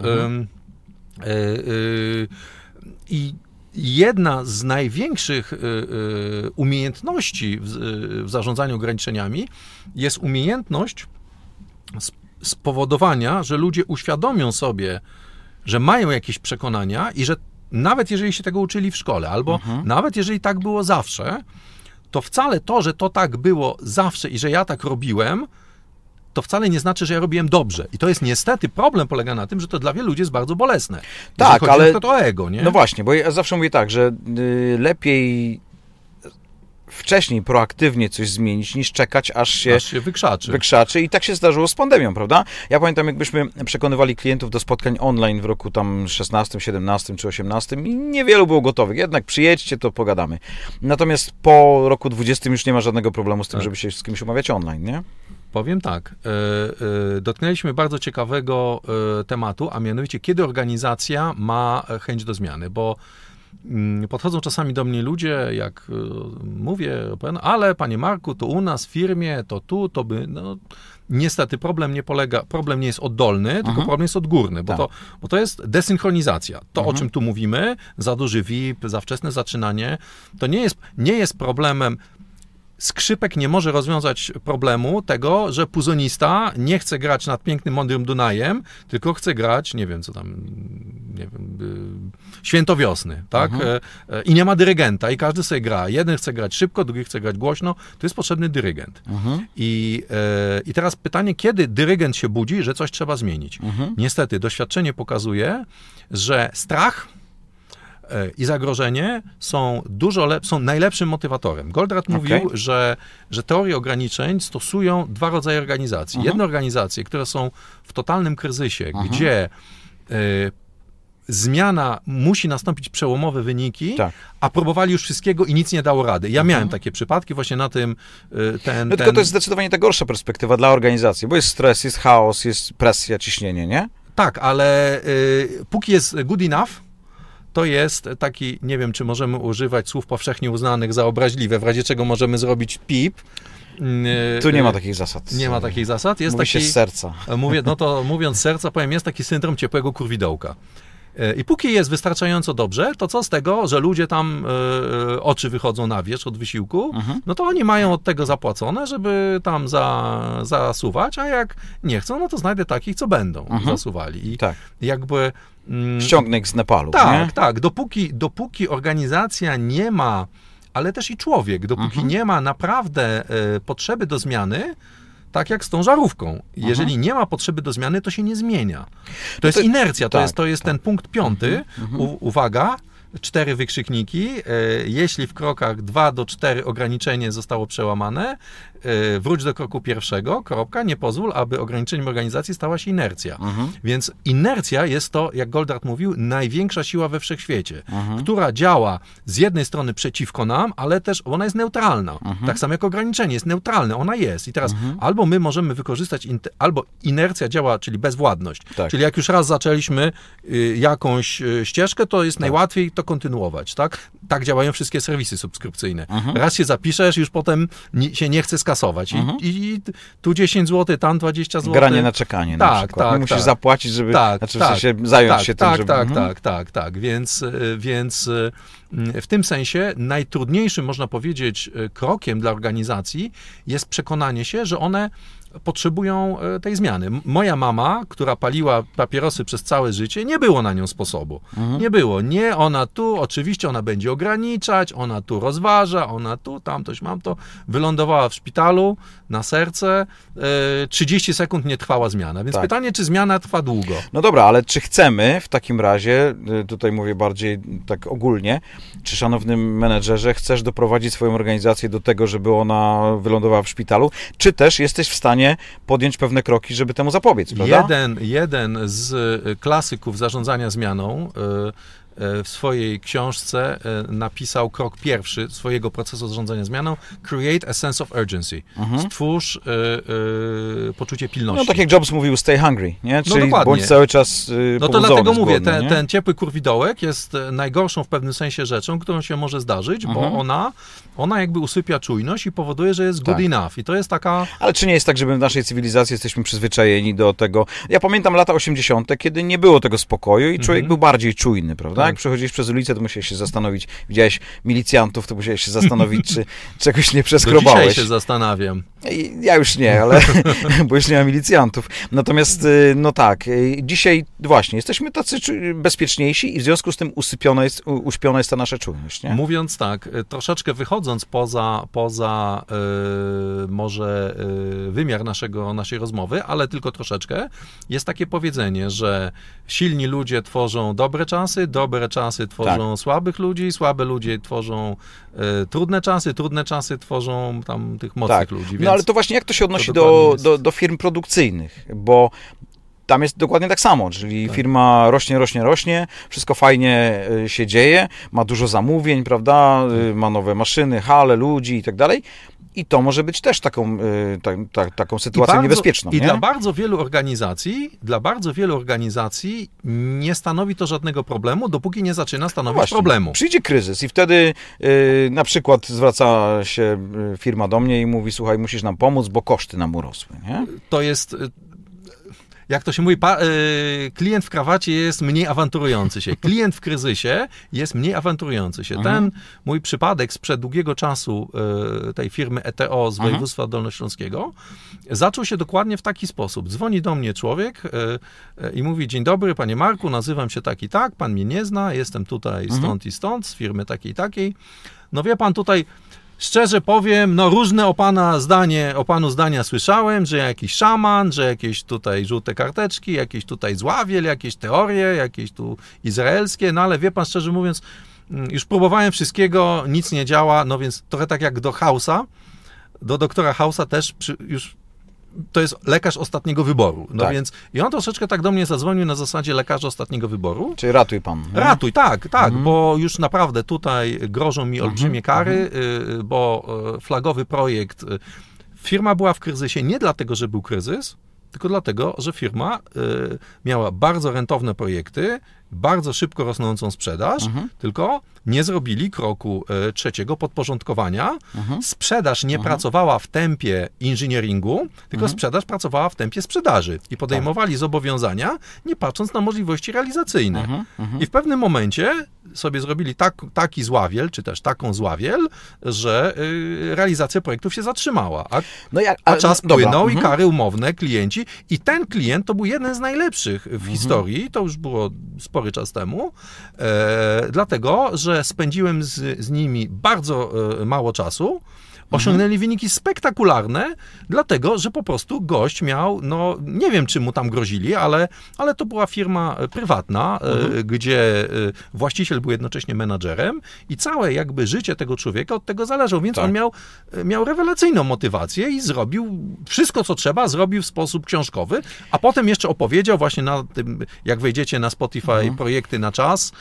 i jedna z największych umiejętności w zarządzaniu ograniczeniami jest umiejętność spowodowania, że ludzie uświadomią sobie, że mają jakieś przekonania i że nawet jeżeli się tego uczyli w szkole, albo nawet jeżeli tak było zawsze, to wcale to, że to tak było zawsze i że ja tak robiłem, to wcale nie znaczy, że ja robiłem dobrze. I to jest niestety, problem polega na tym, że to dla wielu ludzi jest bardzo bolesne. Tak, ale... na przykład o ego, nie? No właśnie, bo ja zawsze mówię tak, że lepiej wcześniej proaktywnie coś zmienić, niż czekać, aż się wykrzaczy. I tak się zdarzyło z pandemią, prawda? Ja pamiętam, jakbyśmy przekonywali klientów do spotkań online w roku tam 16, 17 czy 18 i niewielu było gotowych. Jednak przyjedźcie, to pogadamy. Natomiast po roku 20 już nie ma żadnego problemu z tym, żeby się z kimś umawiać online, nie? Powiem tak, dotknęliśmy bardzo ciekawego tematu, a mianowicie kiedy organizacja ma chęć do zmiany, bo podchodzą czasami do mnie ludzie, jak mówię, ale panie Marku, to u nas w firmie, to tu, to by... No, niestety problem nie jest oddolny, tylko problem jest odgórny, bo to jest desynchronizacja. To, o czym tu mówimy, za duży VIP, za wczesne zaczynanie, to nie jest problemem. Skrzypek nie może rozwiązać problemu tego, że puzonista nie chce grać nad pięknym, mądrym Dunajem, tylko chce grać, nie wiem co tam, Święto Wiosny, tak? I nie ma dyrygenta i każdy sobie gra. Jeden chce grać szybko, drugi chce grać głośno, to jest potrzebny dyrygent. I teraz pytanie, kiedy dyrygent się budzi, że coś trzeba zmienić? Niestety, doświadczenie pokazuje, że strach i zagrożenie są najlepszym motywatorem. Goldratt mówił, że teorie ograniczeń stosują dwa rodzaje organizacji. Jedne organizacje, które są w totalnym kryzysie, gdzie zmiana musi nastąpić, przełomowe wyniki, a próbowali już wszystkiego i nic nie dało rady. Ja miałem takie przypadki właśnie na tym... Tylko to jest zdecydowanie ta gorsza perspektywa dla organizacji, bo jest stres, jest chaos, jest presja, ciśnienie, nie? Tak, ale póki jest good enough, to jest taki, nie wiem, czy możemy używać słów powszechnie uznanych za obraźliwe, w razie czego możemy zrobić pip. Tu nie ma takich zasad. Nie ma takich zasad. Jest Mówi się z serca. Mówiąc z serca, powiem, jest taki syndrom ciepłego kurwidołka. I póki jest wystarczająco dobrze, to co z tego, że ludzie tam oczy wychodzą na wierzch od wysiłku, no to oni mają od tego zapłacone, żeby tam zasuwać, a jak nie chcą, no to znajdę takich, co będą zasuwali. I jakby... ściągnę ich z Nepalu. Tak. Dopóki organizacja nie ma, ale też i człowiek, dopóki nie ma naprawdę potrzeby do zmiany, tak jak z tą żarówką. Jeżeli nie ma potrzeby do zmiany, to się nie zmienia. To jest inercja, to jest ten punkt 5. Uwaga, 4 wykrzykniki. Jeśli w krokach 2 do 4 ograniczenie zostało przełamane, wróć do kroku pierwszego, kropka, nie pozwól, aby ograniczeniem organizacji stała się inercja. Więc inercja jest to, jak Goldart mówił, największa siła we wszechświecie, która działa z jednej strony przeciwko nam, ale też ona jest neutralna. Tak samo jak ograniczenie jest neutralne, ona jest. I teraz albo my możemy wykorzystać, albo inercja działa, czyli bezwładność. Tak. Czyli jak już raz zaczęliśmy jakąś ścieżkę, to jest najłatwiej to kontynuować. Tak działają wszystkie serwisy subskrypcyjne. Raz się zapiszesz, już potem się nie chce skasować. I tu 10 zł, tam 20 zł. Granie na czekanie na przykład. Musisz zapłacić, żeby zająć się tym, żeby... Tak. Więc w tym sensie najtrudniejszym, można powiedzieć, krokiem dla organizacji jest przekonanie się, że one potrzebują tej zmiany. Moja mama, która paliła papierosy przez całe życie, nie było na nią sposobu. Nie było. Nie, ona tu, oczywiście ona będzie ograniczać, ona tu rozważa, ona tu, tamtoś, mam to. Wylądowała w szpitalu na serce, 30 sekund nie trwała zmiana. Więc pytanie, czy zmiana trwa długo? No dobra, ale czy chcemy w takim razie, tutaj mówię bardziej tak ogólnie, czy szanowny menedżerze, chcesz doprowadzić swoją organizację do tego, żeby ona wylądowała w szpitalu, czy też jesteś w stanie podjąć pewne kroki, żeby temu zapobiec, prawda? Jeden z klasyków zarządzania zmianą w swojej książce napisał krok pierwszy swojego procesu zarządzania zmianą: create a sense of urgency. Stwórz poczucie pilności. No tak jak Jobs mówił, stay hungry, nie? Czyli dokładnie. bądź cały czas No to dlatego mówię, ten ciepły kurwidołek jest najgorszą w pewnym sensie rzeczą, którą się może zdarzyć, bo ona jakby usypia czujność i powoduje, że jest good enough. I to jest taka... Ale czy nie jest tak, że my w naszej cywilizacji jesteśmy przyzwyczajeni do tego? Ja pamiętam lata 80., kiedy nie było tego spokoju i człowiek był bardziej czujny, prawda? Jak przechodziłeś przez ulicę, to musiałeś się zastanowić, widziałeś milicjantów, to musiałeś się zastanowić, czy czegoś nie przeskrobałeś. Do dzisiaj się zastanawiam. Ja już nie, ale bo już nie ma milicjantów. Natomiast, no tak, dzisiaj właśnie jesteśmy tacy bezpieczniejsi i w związku z tym uśpiona jest ta nasza czujność, nie? Mówiąc tak, troszeczkę wychodząc poza może wymiar naszej rozmowy, ale tylko troszeczkę, jest takie powiedzenie, że silni ludzie tworzą dobre czasy tworzą słabych ludzi, słabe ludzie tworzą trudne czasy tworzą tam tych mocnych ludzi. Więc no ale to właśnie jak to się odnosi do firm produkcyjnych, bo tam jest dokładnie tak samo, czyli firma rośnie, wszystko fajnie się dzieje, ma dużo zamówień, prawda, ma nowe maszyny, hale, ludzi i tak dalej. I to może być też taką sytuacją niebezpieczną. I dla bardzo wielu organizacji nie stanowi to żadnego problemu, dopóki nie zaczyna stanowić problemu. Przyjdzie kryzys i wtedy na przykład zwraca się firma do mnie i mówi: słuchaj, musisz nam pomóc, bo koszty nam urosły. Nie? To jest... Jak to się mówi, klient w krawacie jest mniej awanturujący się. Klient w kryzysie jest mniej awanturujący się. Ten mój przypadek sprzed długiego czasu tej firmy ETO z województwa dolnośląskiego zaczął się dokładnie w taki sposób. Dzwoni do mnie człowiek i mówi: dzień dobry, panie Marku, nazywam się tak i tak, pan mnie nie zna, jestem tutaj stąd i stąd, z firmy takiej i takiej. No wie pan, tutaj... Szczerze powiem, no różne o panu zdania słyszałem, że jakiś szaman, że jakieś tutaj żółte karteczki, jakieś tutaj zławiel, jakieś teorie, jakieś tu izraelskie, no ale wie pan, szczerze mówiąc, już próbowałem wszystkiego, nic nie działa, no więc trochę tak jak do House'a, do doktora House'a też już to jest lekarz ostatniego wyboru. No więc i on troszeczkę tak do mnie zadzwonił na zasadzie lekarza ostatniego wyboru. Czyli ratuj pan. Nie? Ratuj, tak, bo już naprawdę tutaj grożą mi olbrzymie kary, bo flagowy projekt, firma była w kryzysie nie dlatego, że był kryzys, tylko dlatego, że firma miała bardzo rentowne projekty, bardzo szybko rosnącą sprzedaż, tylko nie zrobili kroku trzeciego podporządkowania. Sprzedaż nie pracowała w tempie inżynieringu, tylko sprzedaż pracowała w tempie sprzedaży i podejmowali zobowiązania, nie patrząc na możliwości realizacyjne. I w pewnym momencie sobie zrobili taki zławiel, czy też taką zławiel, że realizacja projektów się zatrzymała. A czas płynął i kary umowne, klienci. I ten klient to był jeden z najlepszych w historii, to już było spory czas temu, dlatego, że spędziłem z nimi bardzo mało czasu. osiągnęli wyniki spektakularne, dlatego, że po prostu gość miał, no nie wiem, czy mu tam grozili, ale to była firma prywatna, gdzie właściciel był jednocześnie menadżerem i całe jakby życie tego człowieka od tego zależało, więc on miał rewelacyjną motywację i zrobił wszystko, co trzeba, zrobił w sposób książkowy, a potem jeszcze opowiedział właśnie na tym, jak wejdziecie na Spotify projekty na czas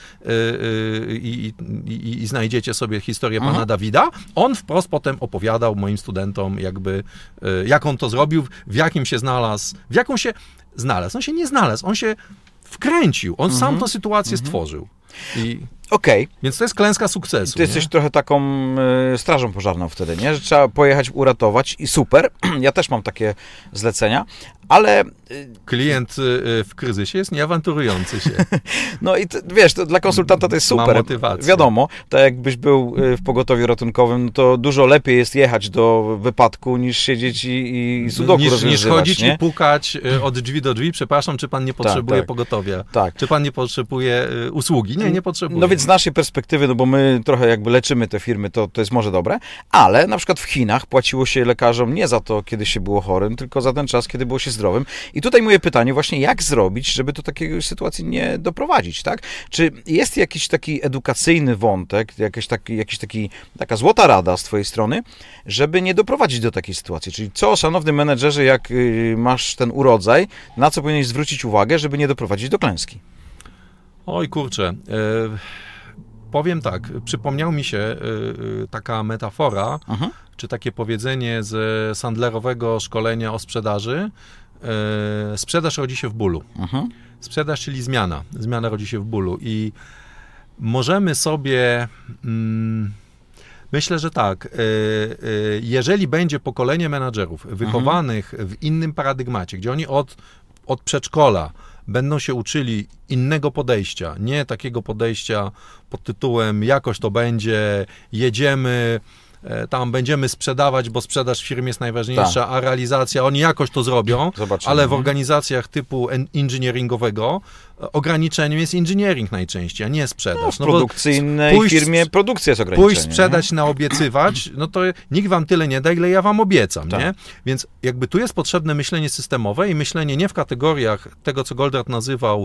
i znajdziecie sobie historię pana Dawida, on wprost potem opowiadał moim studentom jakby, jak on to zrobił, w jakim się znalazł, w jaką się znalazł. On się nie znalazł, on się wkręcił, on sam tę sytuację stworzył. Okej. Więc to jest klęska sukcesu. Ty jesteś trochę taką strażą pożarną wtedy, nie? Że trzeba pojechać, uratować i super. Ja też mam takie zlecenia, ale... Klient w kryzysie jest nieawanturujący się. No i wiesz, to dla konsultanta to jest super. Ma motywację. Wiadomo, tak jakbyś był w pogotowiu ratunkowym, no to dużo lepiej jest jechać do wypadku, niż siedzieć i sudoku rozwiązywać. Niż chodzić nie? i pukać od drzwi do drzwi. Przepraszam, czy pan nie potrzebuje pogotowia? Tak. Czy pan nie potrzebuje usługi? Nie potrzebuje. No więc z naszej perspektywy, no bo my trochę jakby leczymy te firmy, to jest może dobre, ale na przykład w Chinach płaciło się lekarzom nie za to, kiedy się było chorym, tylko za ten czas, kiedy było się zdrowym. I tutaj moje pytanie właśnie, jak zrobić, żeby do takiej sytuacji nie doprowadzić, tak? Czy jest jakiś taki edukacyjny wątek, taka złota rada z twojej strony, żeby nie doprowadzić do takiej sytuacji? Czyli co, szanowny menedżerze, jak masz ten urodzaj, na co powinieneś zwrócić uwagę, żeby nie doprowadzić do klęski? Oj kurczę, powiem tak, przypomniał mi się taka metafora, czy takie powiedzenie z Sandlerowego szkolenia o sprzedaży. Sprzedaż rodzi się w bólu. Sprzedaż, czyli zmiana. Zmiana rodzi się w bólu i możemy sobie... Myślę, że tak. Jeżeli będzie pokolenie menadżerów wychowanych w innym paradygmacie, gdzie oni od przedszkola będą się uczyli innego podejścia, nie takiego podejścia pod tytułem jakoś to będzie, jedziemy, tam będziemy sprzedawać, bo sprzedaż w firmie jest najważniejsza, a realizacja, oni jakoś to zrobią, ale w organizacjach typu engineeringowego ograniczeniem jest engineering najczęściej, a nie sprzedaż. No, w produkcyjnej firmie produkcja jest ograniczeniem. Pójść, sprzedać, naobiecywać, no to nikt wam tyle nie da, ile ja wam obiecam, nie? Więc jakby tu jest potrzebne myślenie systemowe i myślenie nie w kategoriach tego, co Goldratt nazywał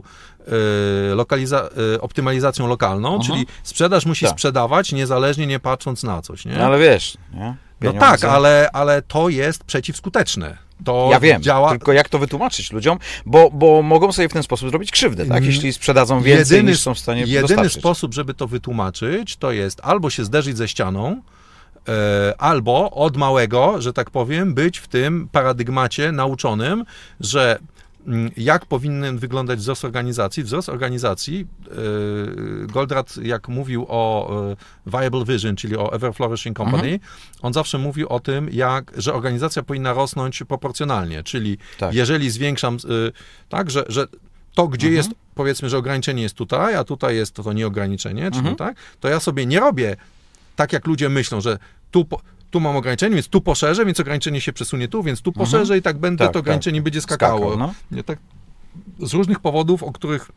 optymalizacją lokalną, czyli sprzedaż musi sprzedawać, niezależnie, nie patrząc na coś, nie? No, ale wiesz, nie? No tak, ale to jest przeciwskuteczne. To ja wiem, działa... tylko jak to wytłumaczyć ludziom, bo mogą sobie w ten sposób zrobić krzywdę, tak? Jeśli sprzedadzą więcej niż są w stanie dostarczyć. Jedyny sposób, żeby to wytłumaczyć, to jest albo się zderzyć ze ścianą, albo od małego, że tak powiem, być w tym paradygmacie nauczonym, że jak powinien wyglądać wzrost organizacji. Wzrost organizacji, Goldratt jak mówił o Viable Vision, czyli o Ever Flourishing Company, on zawsze mówił o tym, że organizacja powinna rosnąć proporcjonalnie, czyli jeżeli zwiększam, tak, że to, gdzie jest, powiedzmy, że ograniczenie jest tutaj, a tutaj jest to nieograniczenie, czyli tak, to ja sobie nie robię tak, jak ludzie myślą, że tu mam ograniczenie, więc tu poszerzę, więc ograniczenie się przesunie tu, więc tu poszerzę i tak będę, to ograniczenie będzie skakało. Tak, z różnych powodów, o których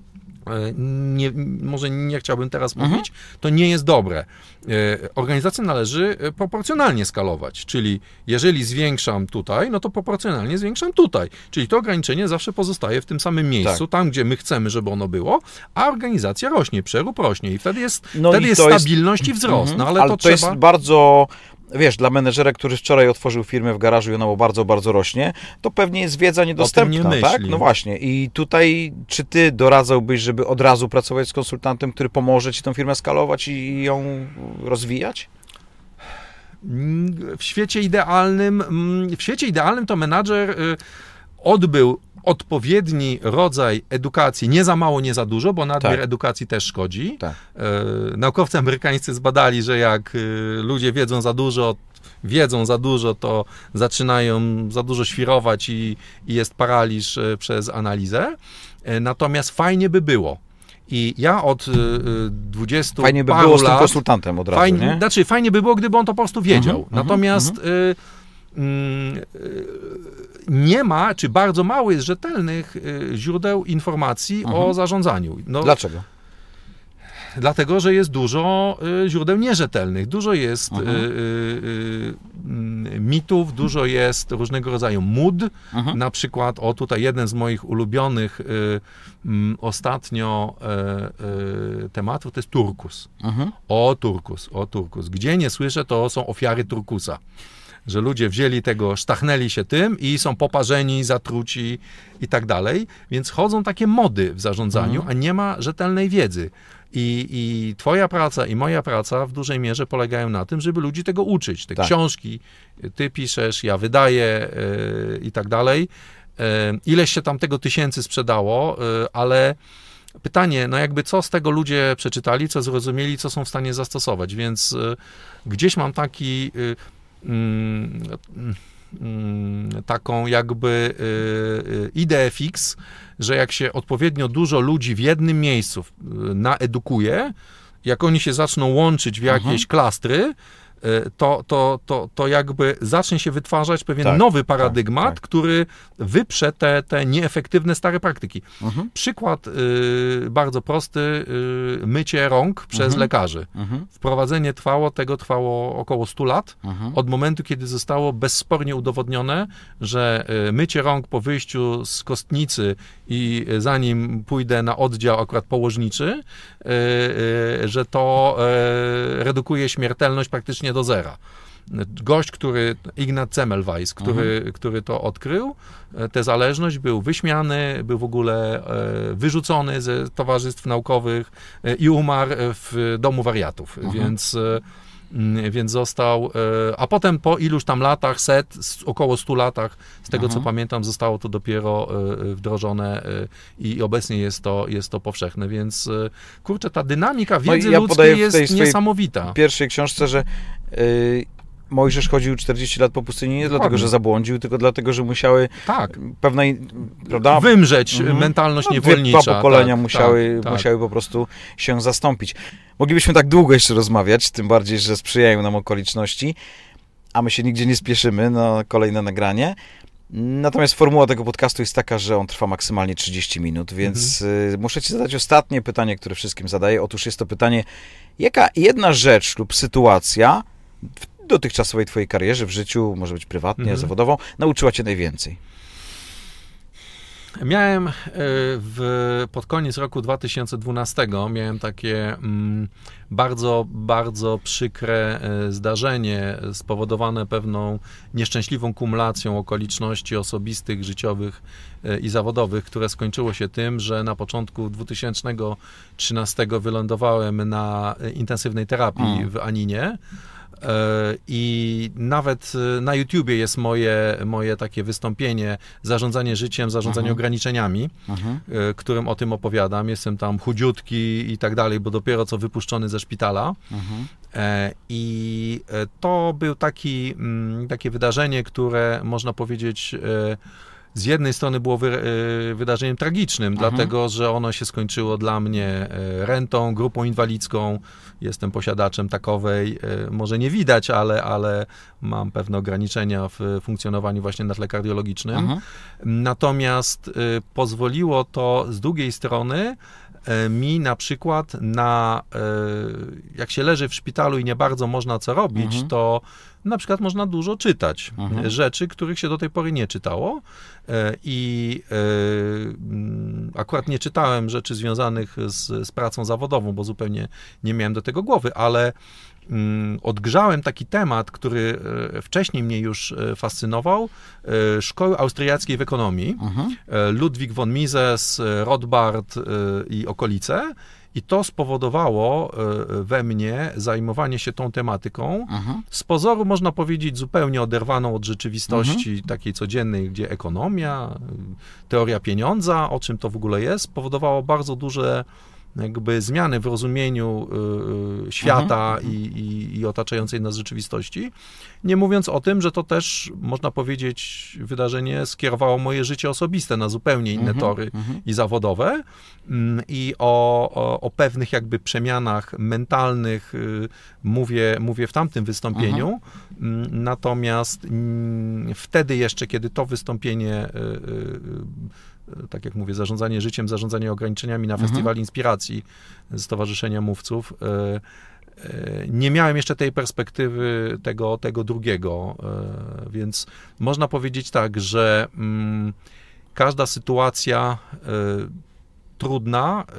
może nie chciałbym teraz mówić, to nie jest dobre. Organizację należy proporcjonalnie skalować, czyli jeżeli zwiększam tutaj, no to proporcjonalnie zwiększam tutaj. Czyli to ograniczenie zawsze pozostaje w tym samym miejscu, tam gdzie my chcemy, żeby ono było, a organizacja rośnie, przerób rośnie i wtedy jest stabilność i wzrost. No, ale to jest bardzo... Wiesz, dla menedżera, który wczoraj otworzył firmę w garażu i ona mu bardzo, bardzo rośnie, to pewnie jest wiedza niedostępna, tak? No właśnie. I tutaj, czy ty doradzałbyś, żeby od razu pracować z konsultantem, który pomoże ci tą firmę skalować i ją rozwijać? W świecie idealnym to menadżer odbył odpowiedni rodzaj edukacji, nie za mało, nie za dużo, bo nadmiar edukacji też szkodzi. Naukowcy amerykańscy zbadali, że jak ludzie wiedzą za dużo, to zaczynają za dużo świrować i jest paraliż przez analizę. Natomiast fajnie by było. I ja od 20 Fajnie by było z tym konsultantem od razu, nie? Znaczy, fajnie by było, gdyby on to po prostu wiedział. Natomiast nie ma, czy bardzo mało jest rzetelnych źródeł informacji o zarządzaniu. Dlaczego? Dlatego, że jest dużo źródeł nierzetelnych, dużo jest mitów, dużo jest różnego rodzaju mód. Na przykład, tutaj jeden z moich ulubionych ostatnio tematów to jest turkus. O turkus. Gdzie nie słyszę, to są ofiary turkusa. Że ludzie wzięli tego, sztachnęli się tym i są poparzeni, zatruci i tak dalej. Więc chodzą takie mody w zarządzaniu, a nie ma rzetelnej wiedzy. I twoja praca i moja praca w dużej mierze polegają na tym, żeby ludzi tego uczyć. Te książki ty piszesz, ja wydaję i tak dalej. Ileś się tam tego tysięcy sprzedało, ale pytanie, jakby co z tego ludzie przeczytali, co zrozumieli, co są w stanie zastosować. Więc gdzieś mam taki... taką jakby ideę fix, że jak się odpowiednio dużo ludzi w jednym miejscu naedukuje, jak oni się zaczną łączyć w jakieś klastry, to jakby zacznie się wytwarzać pewien nowy paradygmat, który wyprze te nieefektywne stare praktyki. Przykład bardzo prosty, mycie rąk przez lekarzy. Wprowadzenie trwało około 100 lat, od momentu, kiedy zostało bezspornie udowodnione, że mycie rąk po wyjściu z kostnicy i zanim pójdę na oddział akurat położniczy, że to redukuje śmiertelność praktycznie do zera. Gość, Ignaz Semmelweis, który to odkrył, tę zależność, był wyśmiany, był w ogóle wyrzucony ze towarzystw naukowych i umarł w domu wariatów. Więc został, a potem po iluś tam latach, około 100 latach, z tego co pamiętam, zostało to dopiero wdrożone i obecnie jest to powszechne, więc kurczę, ta dynamika wiedzy ludzkiej jest niesamowita. W pierwszej książce, że Mojżesz chodził 40 lat po pustyni nie dlatego, że zabłądził, tylko dlatego, że musiały pewnej, prawda? Wymrzeć mentalność niewolnicza. 2 pokolenia musiały po prostu się zastąpić. Moglibyśmy tak długo jeszcze rozmawiać, tym bardziej, że sprzyjają nam okoliczności, a my się nigdzie nie spieszymy na kolejne nagranie. Natomiast formuła tego podcastu jest taka, że on trwa maksymalnie 30 minut, więc muszę ci zadać ostatnie pytanie, które wszystkim zadaję. Otóż jest to pytanie, jaka jedna rzecz lub sytuacja w dotychczasowej twojej karierze, w życiu, może być prywatnie, zawodowo, nauczyła cię najwięcej? Miałem pod koniec roku 2012 miałem takie bardzo, bardzo przykre zdarzenie spowodowane pewną nieszczęśliwą kumulacją okoliczności osobistych, życiowych i zawodowych, które skończyło się tym, że na początku 2013 wylądowałem na intensywnej terapii w Aninie. I nawet na YouTubie jest moje takie wystąpienie Zarządzanie życiem, zarządzanie ograniczeniami, którym o tym opowiadam. Jestem tam chudziutki i tak dalej, bo dopiero co wypuszczony ze szpitala. I to był takie wydarzenie, które można powiedzieć z jednej strony było wydarzeniem tragicznym, dlatego, że ono się skończyło dla mnie rentą, grupą inwalidzką. Jestem posiadaczem takowej, może nie widać, ale mam pewne ograniczenia w funkcjonowaniu właśnie na tle kardiologicznym. Natomiast pozwoliło to z drugiej strony mi na przykład jak się leży w szpitalu i nie bardzo można co robić, to na przykład można dużo czytać. Rzeczy, których się do tej pory nie czytało. I akurat nie czytałem rzeczy związanych z pracą zawodową, bo zupełnie nie miałem do tego głowy, ale odgrzałem taki temat, który wcześniej mnie już fascynował, szkoły austriackiej w ekonomii, Ludwig von Mises, Rothbard i okolice. I to spowodowało we mnie zajmowanie się tą tematyką, z pozoru można powiedzieć zupełnie oderwaną od rzeczywistości takiej codziennej, gdzie ekonomia, teoria pieniądza, o czym to w ogóle jest, spowodowało bardzo duże jakby zmiany w rozumieniu świata i otaczającej nas rzeczywistości. Nie mówiąc o tym, że to też, można powiedzieć, wydarzenie skierowało moje życie osobiste na zupełnie inne tory i zawodowe. I o pewnych jakby przemianach mentalnych mówię w tamtym wystąpieniu. Natomiast wtedy jeszcze, kiedy to wystąpienie tak jak mówię, zarządzanie życiem, zarządzanie ograniczeniami na Festiwal Inspiracji Stowarzyszenia Mówców. Nie miałem jeszcze tej perspektywy tego drugiego, więc można powiedzieć tak, że każda sytuacja trudna,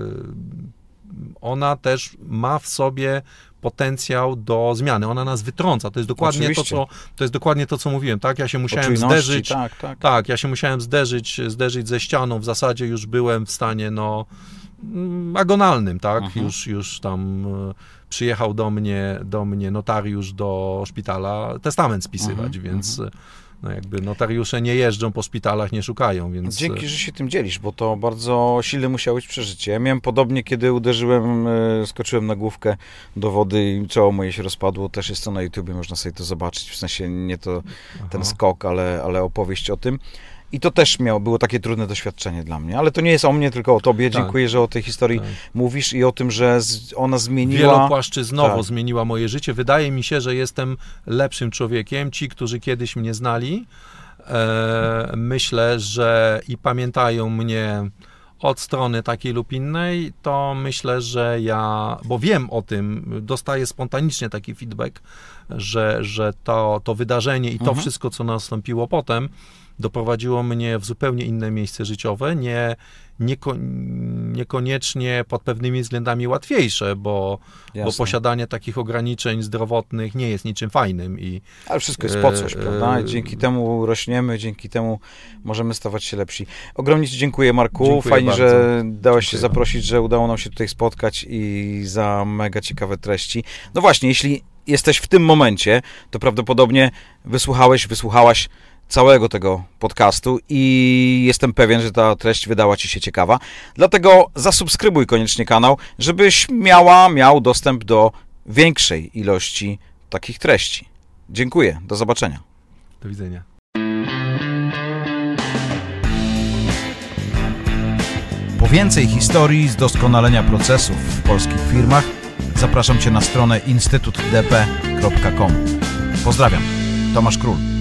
ona też ma w sobie potencjał do zmiany. Ona nas wytrąca. To jest dokładnie to, co mówiłem, tak? Ja się musiałem zderzyć. Tak, ja się musiałem zderzyć ze ścianą. W zasadzie już byłem w stanie, agonalnym, tak? Już tam przyjechał do mnie notariusz do szpitala testament spisywać, więc jakby notariusze nie jeżdżą po szpitalach, nie szukają, więc... Dzięki, że się tym dzielisz, bo to bardzo silne musiało być przeżycie. Ja miałem podobnie, kiedy skoczyłem na główkę do wody i czoło moje się rozpadło. Też jest to na YouTubie, można sobie to zobaczyć, w sensie nie to ten skok, ale opowieść o tym. I to też było takie trudne doświadczenie dla mnie. Ale to nie jest o mnie, tylko o tobie. Dziękuję, że o tej historii mówisz i o tym, że ona zmieniła... Wielopłaszczyznowo zmieniła moje życie. Wydaje mi się, że jestem lepszym człowiekiem. Ci, którzy kiedyś mnie znali, myślę, że i pamiętają mnie od strony takiej lub innej, to myślę, że bo wiem o tym, dostaję spontanicznie taki feedback, że to wydarzenie i to wszystko, co nastąpiło potem, doprowadziło mnie w zupełnie inne miejsce życiowe, niekoniecznie pod pewnymi względami łatwiejsze, bo posiadanie takich ograniczeń zdrowotnych nie jest niczym fajnym. Ale wszystko jest po coś, prawda? Dzięki temu rośniemy, dzięki temu możemy stawać się lepsi. Ogromnie ci dziękuję, Marku. Dziękuję Fajnie, bardzo. że dałeś się zaprosić, że udało nam się tutaj spotkać i za mega ciekawe treści. No właśnie, jeśli jesteś w tym momencie, to prawdopodobnie wysłuchałaś całego tego podcastu i jestem pewien, że ta treść wydała ci się ciekawa. Dlatego zasubskrybuj koniecznie kanał, żebyś miał dostęp do większej ilości takich treści. Dziękuję. Do zobaczenia. Do widzenia. Po więcej historii z doskonalenia procesów w polskich firmach zapraszam Cię na stronę instytutdp.com. Pozdrawiam. Tomasz Król.